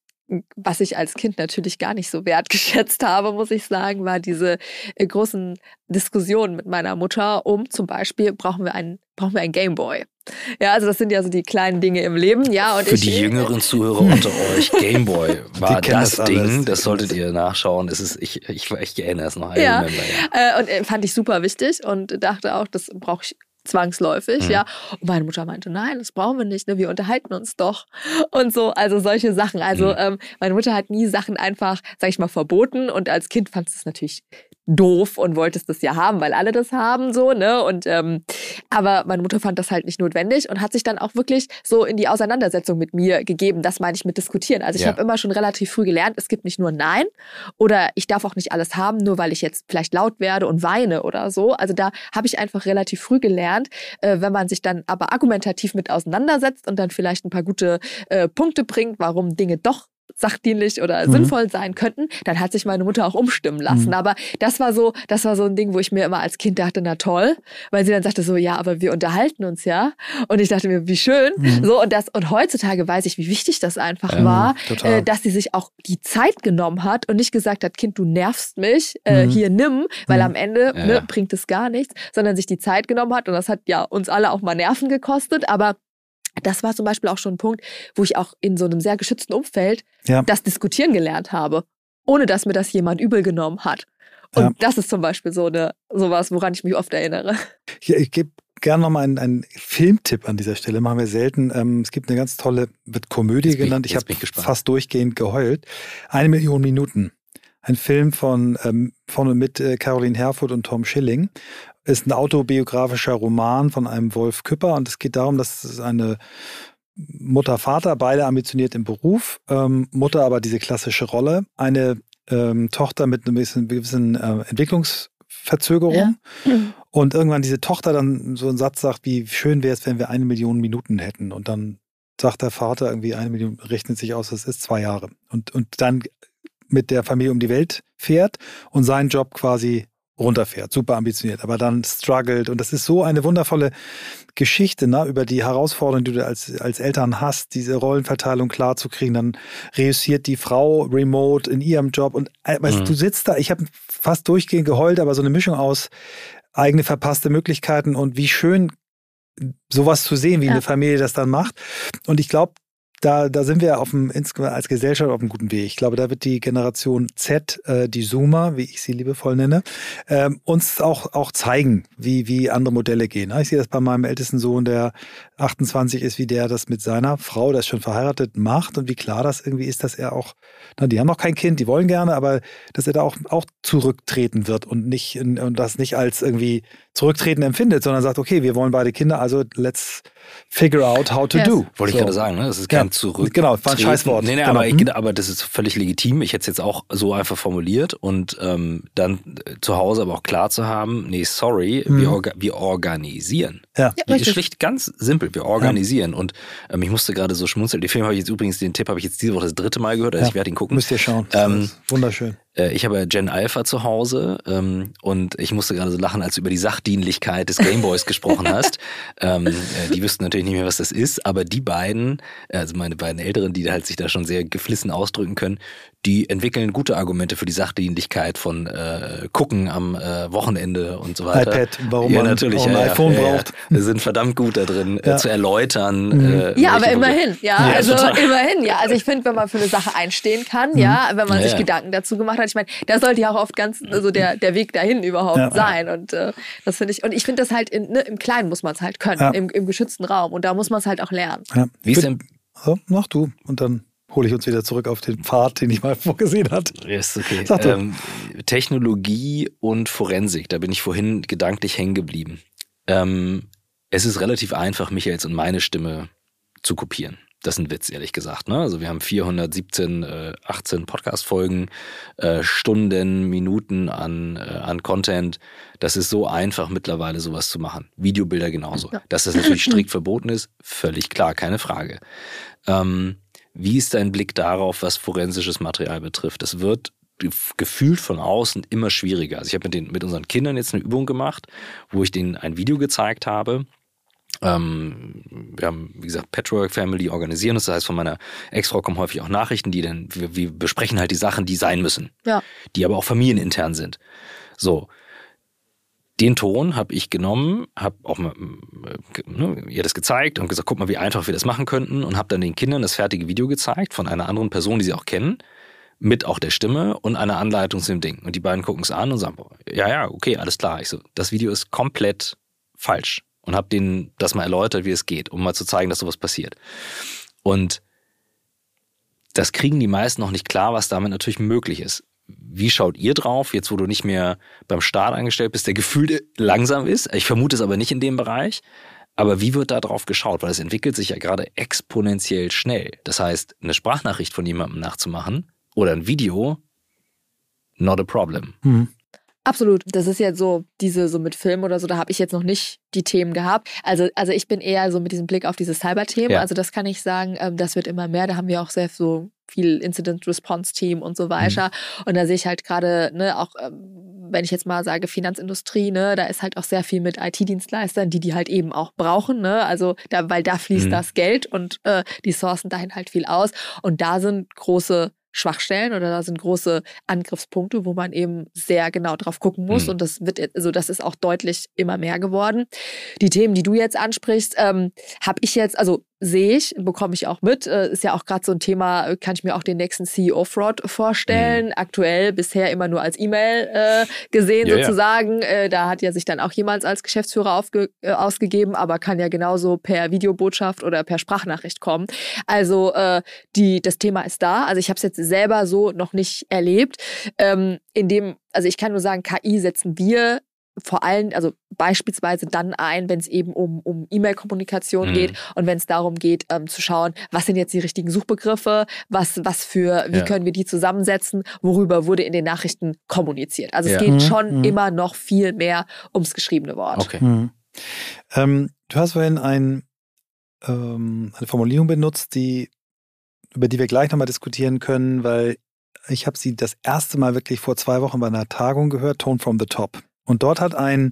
was ich als Kind natürlich gar nicht so wertgeschätzt habe, muss ich sagen, war diese äh, großen Diskussionen mit meiner Mutter um zum Beispiel, brauchen wir einen, brauchen wir einen Gameboy. Ja, also das sind ja so die kleinen Dinge im Leben, ja. Und Für ich, die jüngeren Zuhörer unter euch, Gameboy war kennen das das Ding, alles, die das solltet kennen ihr nachschauen. Das ist, ich, ich, ich erinnere es noch. I Ja. remember, ja. Äh, und äh, fand ich super wichtig und dachte auch, das brauche ich zwangsläufig, Mhm. ja. Und meine Mutter meinte, nein, das brauchen wir nicht, ne? Wir unterhalten uns doch und so, also solche Sachen. Also Mhm. ähm, meine Mutter hat nie Sachen einfach, sag ich mal, verboten und als Kind fand es natürlich doof und wollte es das ja haben, weil alle das haben, so, ne? Und ähm, aber meine Mutter fand das halt nicht notwendig und hat sich dann auch wirklich so in die Auseinandersetzung mit mir gegeben. Das meine ich mit diskutieren. Also ich Ja. habe immer schon relativ früh gelernt, es gibt nicht nur Nein oder ich darf auch nicht alles haben, nur weil ich jetzt vielleicht laut werde und weine oder so. Also da habe ich einfach relativ früh gelernt, äh, wenn man sich dann aber argumentativ mit auseinandersetzt und dann vielleicht ein paar gute äh, Punkte bringt, warum Dinge doch sachdienlich oder Mhm. sinnvoll sein könnten, dann hat sich meine Mutter auch umstimmen lassen. Mhm. Aber das war so, das war so ein Ding, wo ich mir immer als Kind dachte, na toll, weil sie dann sagte so, ja, aber wir unterhalten uns ja. Und ich dachte mir, wie schön. Mhm. So und das und heutzutage weiß ich, wie wichtig das einfach Ja, war, total. äh, dass sie sich auch die Zeit genommen hat und nicht gesagt hat, Kind, du nervst mich, äh, Mhm. hier nimm, weil Mhm. am Ende Ja, ne, ja. bringt es gar nichts, sondern sich die Zeit genommen hat und das hat ja uns alle auch mal Nerven gekostet, aber das war zum Beispiel auch schon ein Punkt, wo ich auch in so einem sehr geschützten Umfeld Ja. das Diskutieren gelernt habe, ohne dass mir das jemand übel genommen hat. Und Ja. das ist zum Beispiel so eine sowas, woran ich mich oft erinnere. Ich, ich gebe gerne nochmal einen, einen Filmtipp an dieser Stelle, machen wir selten. Ähm, es gibt eine ganz tolle, wird Komödie Jetzt bin ich- genannt. Ich jetzt habe bin ich gespannt. fast durchgehend geheult. Eine Million Minuten. Ein Film von, ähm, von und mit äh, Caroline Herfurth und Tom Schilling. Ist ein autobiografischer Roman von einem Wolf Küpper und es geht darum, dass es eine Mutter, Vater, beide ambitioniert im Beruf, ähm, Mutter aber diese klassische Rolle, eine ähm, Tochter mit einer gewissen, gewissen äh, Entwicklungsverzögerung Ja. und irgendwann diese Tochter dann so einen Satz sagt, wie schön wäre es, wenn wir eine Million Minuten hätten und dann sagt der Vater irgendwie, eine Million rechnet sich aus, das ist zwei Jahre und, und dann mit der Familie um die Welt fährt und seinen Job quasi runterfährt, super ambitioniert, aber dann struggelt und das ist so eine wundervolle Geschichte, ne, über die Herausforderungen, die du als, als Eltern hast, diese Rollenverteilung klar zu kriegen, dann reüssiert die Frau remote in ihrem Job und äh, weißt, Mhm. du sitzt da, ich habe fast durchgehend geheult, aber so eine Mischung aus eigene verpasste Möglichkeiten und wie schön sowas zu sehen, wie Ja. eine Familie das dann macht und ich glaube, Da, da sind wir auf dem, als Gesellschaft auf einem guten Weg. Ich glaube, da wird die Generation Z, äh, die Zoomer, wie ich sie liebevoll nenne, ähm, uns auch, auch zeigen, wie, wie andere Modelle gehen. Ich sehe das bei meinem ältesten Sohn, der achtundzwanzig ist, wie der das mit seiner Frau, der ist schon verheiratet, macht und wie klar das irgendwie ist, dass er auch, na, die haben noch kein Kind, die wollen gerne, aber dass er da auch, auch zurücktreten wird und nicht, und das nicht als irgendwie zurücktreten empfindet, sondern sagt, okay, wir wollen beide Kinder, also let's figure out how to Yes. do. Wollte ich So. gerade sagen, ne? Das ist kein Ja, Zurück. genau, war ein Scheißwort. Nee, nee, Genau. aber, ich, Hm. aber das ist völlig legitim. Ich hätte es jetzt auch so einfach formuliert und ähm, dann äh, zu Hause aber auch klar zu haben, nee, sorry, Mhm. wir, orga wir organisieren. Ja. Ja, Die ist richtig. schlicht ganz simpel, wir organisieren. Und ähm, ich musste gerade so schmunzeln. Den Film habe ich jetzt übrigens, den Tipp habe ich jetzt diese Woche das dritte Mal gehört, also Ja. ich werde ihn gucken. Müsst ihr schauen. Das Ähm, ist wunderschön. Äh, Ich habe Gen Alpha zu Hause ähm, und ich musste gerade so lachen, als du über die Sachdienlichkeit des Gameboys gesprochen hast. Ähm, äh, die wüssten natürlich nicht mehr, was das ist, aber die beiden, also meine beiden Älteren, die halt sich da schon sehr geflissen ausdrücken können, die entwickeln gute Argumente für die Sachdienlichkeit von äh, Gucken am äh, Wochenende und so weiter. iPad, warum ja, man natürlich, auch ein ja, ja, iPhone ja, ja. braucht. Wir sind verdammt gut da drin, Ja. äh, zu erläutern. Mhm. Äh, Ja, aber welche immerhin, ja. Ja, also total. immerhin, ja. Also ich finde, wenn man für eine Sache einstehen kann, ja, wenn man Ja, sich ja. Gedanken dazu gemacht hat, ich meine, da sollte ja auch oft ganz so der, der Weg dahin überhaupt Ja. sein. Und äh, das finde ich, und ich finde das halt in, ne, im Kleinen muss man es halt können, Ja. im, im geschützten Raum. Und da muss man es halt auch lernen. Ja. Wie ist denn So, mach du. Und dann hole ich uns wieder zurück auf den Pfad, den ich mal vorgesehen hatte. Yes, okay. Sag du. Ähm, Technologie und Forensik, da bin ich vorhin gedanklich hängen geblieben. Ähm, es ist relativ einfach, Michaels und meine Stimme zu kopieren. Das ist ein Witz, ehrlich gesagt. Ne? Also wir haben vierhundertsiebzehn, äh, achtzehn Podcast-Folgen, äh, Stunden, Minuten an, äh, an Content. Das ist so einfach mittlerweile, sowas zu machen. Videobilder genauso. Ja. Dass das natürlich strikt verboten ist, völlig klar, keine Frage. Ähm, wie ist dein Blick darauf, was forensisches Material betrifft? Das wird gefühlt von außen immer schwieriger. Also ich habe mit, den, mit unseren Kindern jetzt eine Übung gemacht, wo ich denen ein Video gezeigt habe. Ähm, wir haben, wie gesagt, Patchwork Family organisieren. Das heißt, von meiner Ex-Frau kommen häufig auch Nachrichten, die dann, wir, wir besprechen halt die Sachen, die sein müssen. Ja. Die aber auch familienintern sind. So. Den Ton habe ich genommen, habe auch mal äh, ne, ihr das gezeigt und gesagt, guck mal, wie einfach wir das machen könnten und habe dann den Kindern das fertige Video gezeigt von einer anderen Person, die sie auch kennen, mit auch der Stimme und einer Anleitung zu dem Ding. Und die beiden gucken es an und sagen, boah, ja, ja, okay, alles klar. Ich so, das Video ist komplett falsch und habe denen das mal erläutert, wie es geht, um mal zu zeigen, dass sowas passiert. Und das kriegen die meisten noch nicht klar, was damit natürlich möglich ist. Wie schaut ihr drauf, jetzt wo du nicht mehr beim Start angestellt bist, der gefühlt langsam ist? Ich vermute es aber nicht in dem Bereich. Aber wie wird da drauf geschaut? Weil es entwickelt sich ja gerade exponentiell schnell. Das heißt, eine Sprachnachricht von jemandem nachzumachen oder ein Video, not a problem. Mhm. Absolut. Das ist jetzt so, diese so mit Film oder so, da habe ich jetzt noch nicht die Themen gehabt. Also, also ich bin eher so mit diesem Blick auf diese Cyber-Themen. Ja. Also das kann ich sagen, ähm, das wird immer mehr. Da haben wir auch sehr so viel Incident-Response-Team und so weiter. Mhm. Und da sehe ich halt gerade, ne, auch ähm, wenn ich jetzt mal sage Finanzindustrie, ne, da ist halt auch sehr viel mit I T-Dienstleistern, die die halt eben auch brauchen, ne, also da, weil da fließt mhm. das Geld und äh, die sourcen dahin halt viel aus. Und da sind große Schwachstellen oder da sind große Angriffspunkte, wo man eben sehr genau drauf gucken muss. Mhm. Und das wird, also das ist auch deutlich immer mehr geworden. Die Themen, die du jetzt ansprichst, ähm, habe ich jetzt, also sehe ich, bekomme ich auch mit. Ist ja auch gerade so ein Thema, kann ich mir auch den nächsten C E O-Fraud vorstellen. Mhm. Aktuell bisher immer nur als E-Mail äh, gesehen ja, sozusagen. Ja. Äh, da hat ja sich dann auch jemand als Geschäftsführer aufge- äh, ausgegeben, aber kann ja genauso per Videobotschaft oder per Sprachnachricht kommen. Also äh, die, das Thema ist da. Also ich habe es jetzt selber so noch nicht erlebt. Ähm, in dem, also ich kann nur sagen, K I setzen wir vor allem, also beispielsweise dann ein, wenn es eben um, um E-Mail-Kommunikation mhm. geht und wenn es darum geht, ähm, zu schauen, was sind jetzt die richtigen Suchbegriffe, was, was für, wie ja. können wir die zusammensetzen, worüber wurde in den Nachrichten kommuniziert. Also ja. es geht mhm. schon mhm. immer noch viel mehr ums geschriebene Wort. Okay. Mhm. Ähm, du hast vorhin ein, ähm, eine Formulierung benutzt, die, über die wir gleich nochmal diskutieren können, weil ich habe sie das erste Mal wirklich vor zwei Wochen bei einer Tagung gehört, Tone from the Top. Und dort hat ein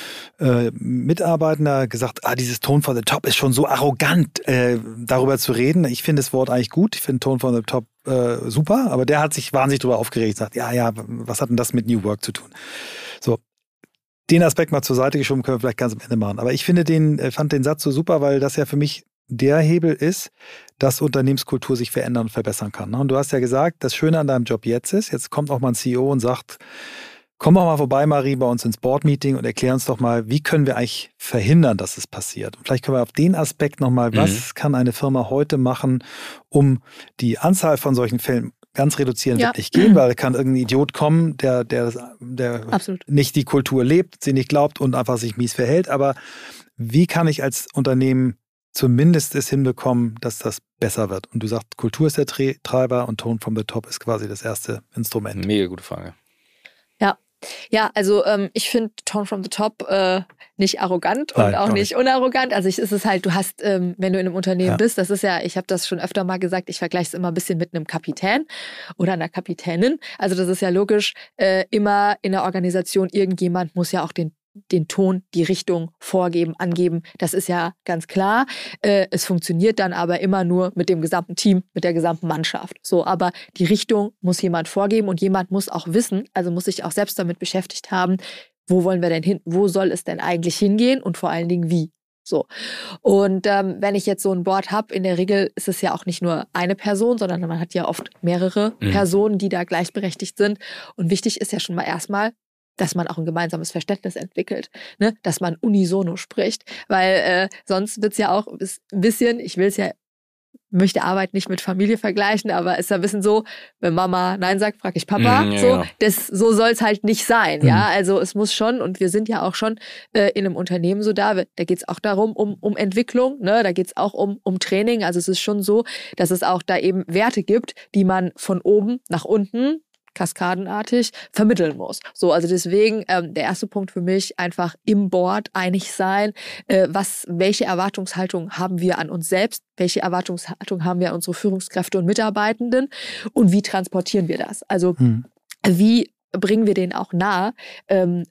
äh, Mitarbeitender gesagt, ah, dieses Tone from the Top ist schon so arrogant, äh, darüber zu reden. Ich finde das Wort eigentlich gut, ich finde Tone from the Top äh, super, aber der hat sich wahnsinnig darüber aufgeregt, sagt, ja, ja, was hat denn das mit New Work zu tun? So, den Aspekt mal zur Seite geschoben, können wir vielleicht ganz am Ende machen. Aber ich finde den, fand den Satz so super, weil das ja für mich der Hebel ist, dass Unternehmenskultur sich verändern und verbessern kann. Und du hast ja gesagt, das Schöne an deinem Job jetzt ist, jetzt kommt auch mal ein C E O und sagt, komm doch mal vorbei, Marie, bei uns ins Board-Meeting und erklär uns doch mal, wie können wir eigentlich verhindern, dass es passiert. Und vielleicht können wir auf den Aspekt nochmal, mhm. was kann eine Firma heute machen, um die Anzahl von solchen Fällen ganz reduzieren, ja. wird nicht gehen, weil kann irgendein Idiot kommen, der, der, der nicht die Kultur lebt, sie nicht glaubt und einfach sich mies verhält. Aber wie kann ich als Unternehmen zumindest es hinbekommen, dass das besser wird? Und du sagst, Kultur ist der Treiber und Tone from the Top ist quasi das erste Instrument. Mega gute Frage. Ja. Ja, also ähm, ich finde Tone from the Top äh, nicht arrogant und Nein, auch nicht unarrogant. Also ich, ist es halt, du hast, ähm, wenn du in einem Unternehmen ja. bist, das ist ja, ich habe das schon öfter mal gesagt, ich vergleiche es immer ein bisschen mit einem Kapitän oder einer Kapitänin. Also das ist ja logisch, äh, immer in der Organisation, irgendjemand muss ja auch den den Ton, die Richtung vorgeben, angeben. Das ist ja ganz klar. Äh, es funktioniert dann aber immer nur mit dem gesamten Team, mit der gesamten Mannschaft. So, aber die Richtung muss jemand vorgeben und jemand muss auch wissen, also muss sich auch selbst damit beschäftigt haben, wo wollen wir denn hin, wo soll es denn eigentlich hingehen und vor allen Dingen wie. So. Und ähm, wenn ich jetzt so ein Board habe, in der Regel ist es ja auch nicht nur eine Person, sondern man hat ja oft mehrere mhm. Personen, die da gleichberechtigt sind. Und wichtig ist ja schon mal erstmal, dass man auch ein gemeinsames Verständnis entwickelt, ne? Dass man unisono spricht, weil äh, sonst wird's ja auch ein bisschen, ich will es ja, möchte Arbeit nicht mit Familie vergleichen, aber ist ja ein bisschen so, wenn Mama Nein sagt, frage ich Papa, mm, ja, so, ja. das, so soll es halt nicht sein, mm. ja, also es muss schon, und wir sind ja auch schon äh, in einem Unternehmen so da, da geht's auch darum, um, um Entwicklung, ne? Da geht's auch um, um Training, also es ist schon so, dass es auch da eben Werte gibt, die man von oben nach unten kaskadenartig vermitteln muss. So, also deswegen ähm, der erste Punkt für mich, einfach im Board einig sein, äh, was, welche Erwartungshaltung haben wir an uns selbst, welche Erwartungshaltung haben wir an unsere Führungskräfte und Mitarbeitenden und wie transportieren wir das? Also hm. wie bringen wir denen auch nahe, ähm,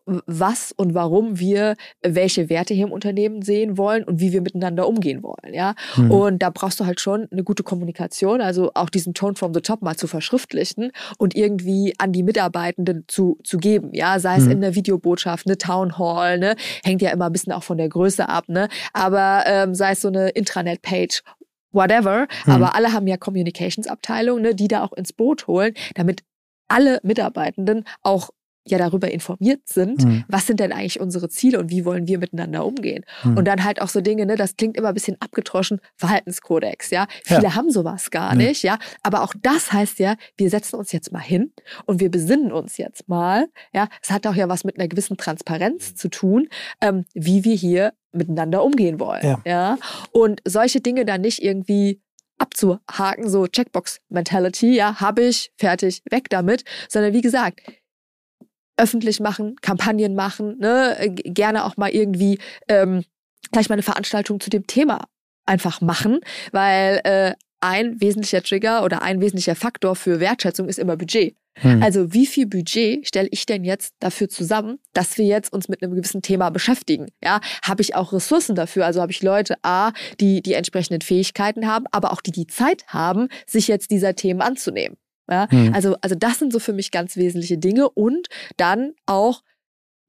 was und warum wir welche Werte hier im Unternehmen sehen wollen und wie wir miteinander umgehen wollen, ja. Mhm. Und da brauchst du halt schon eine gute Kommunikation, also auch diesen Tone from the Top mal zu verschriftlichen und irgendwie an die Mitarbeitenden zu, zu geben, ja. Sei es mhm. in der Videobotschaft, eine Town Hall, ne, hängt ja immer ein bisschen auch von der Größe ab, ne, aber ähm, sei es so eine Intranet-Page, whatever, mhm. aber alle haben ja Communications-Abteilungen, ne, die da auch ins Boot holen, damit alle Mitarbeitenden auch ja darüber informiert sind, mhm. was sind denn eigentlich unsere Ziele und wie wollen wir miteinander umgehen. Mhm. Und dann halt auch so Dinge, ne, das klingt immer ein bisschen abgedroschen, Verhaltenskodex, ja. Viele ja. haben sowas gar nee. nicht, ja. Aber auch das heißt ja, wir setzen uns jetzt mal hin und wir besinnen uns jetzt mal, ja. Es hat auch ja was mit einer gewissen Transparenz zu tun, ähm, wie wir hier miteinander umgehen wollen, ja. ja. Und solche Dinge dann nicht irgendwie abzuhaken, so Checkbox-Mentality, ja, habe ich, fertig, weg damit, sondern wie gesagt, öffentlich machen, Kampagnen machen, ne, gerne auch mal irgendwie ähm, gleich mal eine Veranstaltung zu dem Thema einfach machen, weil äh, ein wesentlicher Trigger oder ein wesentlicher Faktor für Wertschätzung ist immer Budget. Hm. Also wie viel Budget stelle ich denn jetzt dafür zusammen, dass wir jetzt uns mit einem gewissen Thema beschäftigen? Ja, habe ich auch Ressourcen dafür? Also habe ich Leute, A, die die entsprechenden Fähigkeiten haben, aber auch die die Zeit haben, sich jetzt dieser Themen anzunehmen. Ja, hm. also, also das sind so für mich ganz wesentliche Dinge und dann auch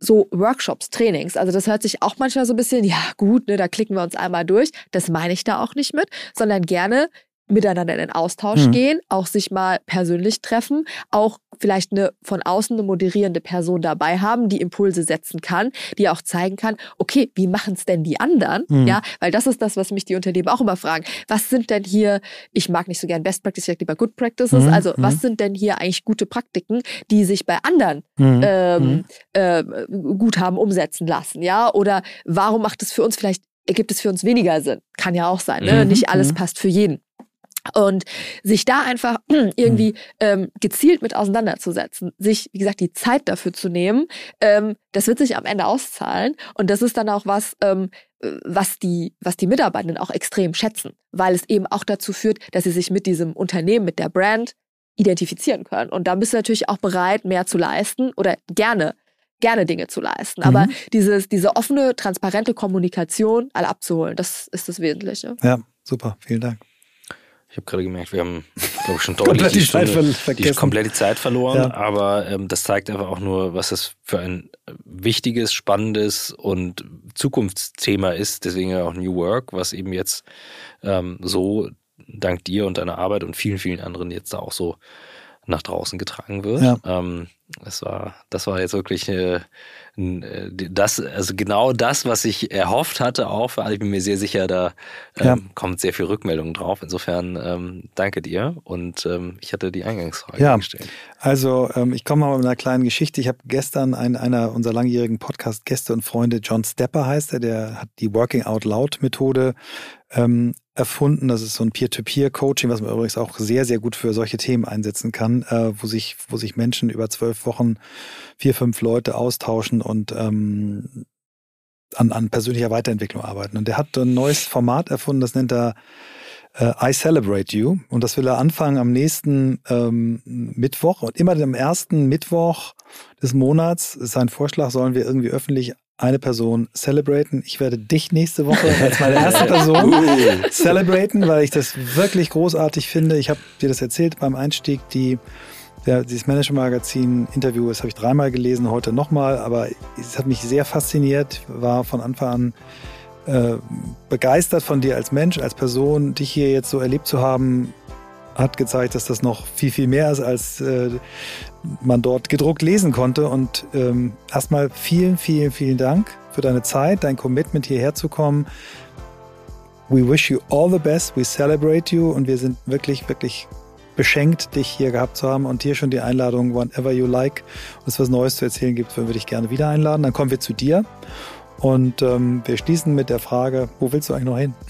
so Workshops, Trainings. Also das hört sich auch manchmal so ein bisschen, ja gut, ne, da klicken wir uns einmal durch. Das meine ich da auch nicht mit, sondern gerne miteinander in den Austausch mhm. gehen, auch sich mal persönlich treffen, auch vielleicht eine von außen eine moderierende Person dabei haben, die Impulse setzen kann, die auch zeigen kann, okay, wie machen es denn die anderen? Mhm. Ja, weil das ist das, was mich die Unternehmen auch immer fragen. Was sind denn hier, ich mag nicht so gern Best Practice, ich sag lieber Good Practices, mhm. also was sind denn hier eigentlich gute Praktiken, die sich bei anderen mhm. Ähm, äh, gut haben umsetzen lassen, ja? Oder warum macht es für uns vielleicht, ergibt es für uns weniger Sinn? Kann ja auch sein, ne? Mhm. Nicht alles mhm. passt für jeden. Und sich da einfach irgendwie ähm, gezielt mit auseinanderzusetzen, sich, wie gesagt, die Zeit dafür zu nehmen, ähm, das wird sich am Ende auszahlen. Und das ist dann auch was, ähm, was die, was die Mitarbeitenden auch extrem schätzen, weil es eben auch dazu führt, dass sie sich mit diesem Unternehmen, mit der Brand identifizieren können. Und da bist du natürlich auch bereit, mehr zu leisten oder gerne gerne Dinge zu leisten. Mhm. Aber dieses, diese offene, transparente Kommunikation alle abzuholen, das ist das Wesentliche. Ja, super. Vielen Dank. Ich habe gerade gemerkt, wir haben, glaube ich, schon deutlich die, Stunde, Zeit die komplett die Zeit verloren. Ja. Aber ähm, das zeigt einfach auch nur, was das für ein wichtiges, spannendes und Zukunftsthema ist. Deswegen auch New Work, was eben jetzt ähm, so dank dir und deiner Arbeit und vielen, vielen anderen jetzt da auch so nach draußen getragen wird. Ja. Ähm, das war, das war jetzt wirklich äh, das, also genau das, was ich erhofft hatte auch. Ich bin mir sehr sicher, da ähm, ja. kommt sehr viel Rückmeldung drauf. Insofern ähm, danke dir und ähm, ich hatte die Eingangsfrage ja. gestellt. Also ähm, ich komme mal mit einer kleinen Geschichte. Ich habe gestern einen, einer unserer langjährigen Podcast-Gäste und Freunde, John Stepper heißt er, der hat die Working Out Loud Methode ähm, erfunden. Das ist so ein Peer-to-Peer-Coaching, was man übrigens auch sehr, sehr gut für solche Themen einsetzen kann, äh, wo sich, wo sich Menschen über zwölf Wochen vier, fünf Leute austauschen und ähm, an, an persönlicher Weiterentwicklung arbeiten. Und der hat ein neues Format erfunden, das nennt er äh, I Celebrate You. Und das will er anfangen am nächsten ähm, Mittwoch. Und immer am ersten Mittwoch des Monats ist sein Vorschlag, sollen wir irgendwie öffentlich eine Person celebraten. Ich werde dich nächste Woche als meine erste Person celebraten, weil ich das wirklich großartig finde. Ich habe dir das erzählt beim Einstieg, die der, dieses Manager-Magazin-Interview, das habe ich dreimal gelesen, heute nochmal, aber es hat mich sehr fasziniert, war von Anfang an äh, begeistert von dir als Mensch, als Person, dich hier jetzt so erlebt zu haben, hat gezeigt, dass das noch viel, viel mehr ist, als äh, man dort gedruckt lesen konnte. Und ähm, erstmal vielen, vielen, vielen Dank für deine Zeit, dein Commitment, hierher zu kommen. We wish you all the best, we celebrate you und wir sind wirklich, wirklich beschenkt, dich hier gehabt zu haben und hier schon die Einladung, whenever you like, und es was Neues zu erzählen gibt, würden wir dich gerne wieder einladen. Dann kommen wir zu dir und ähm, wir schließen mit der Frage, wo willst du eigentlich noch hin?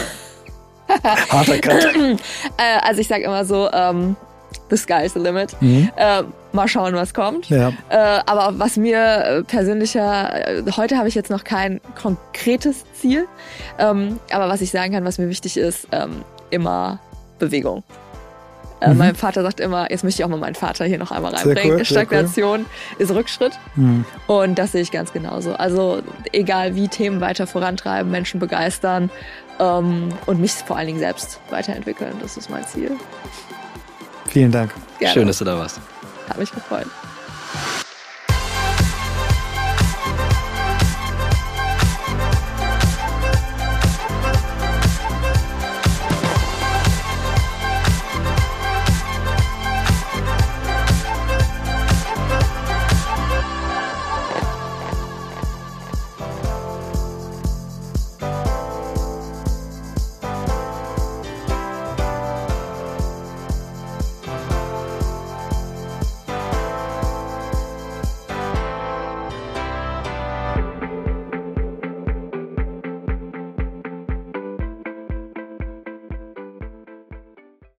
Harter Cut. Also ich sage immer so, ähm, the sky is the limit. Mhm. Äh, mal schauen, was kommt. Ja. Äh, aber was mir persönlicher, äh, heute habe ich jetzt noch kein konkretes Ziel, ähm, aber was ich sagen kann, was mir wichtig ist, ähm, immer Bewegung. Äh, mhm. Mein Vater sagt immer, jetzt möchte ich auch mal meinen Vater hier noch einmal reinbringen. Cool, Stagnation cool. ist Rückschritt. Mhm. Und das sehe ich ganz genauso. Also egal wie, Themen weiter vorantreiben, Menschen begeistern ähm, und mich vor allen Dingen selbst weiterentwickeln. Das ist mein Ziel. Vielen Dank. Gerne. Schön, dass du da warst. Hat mich gefreut.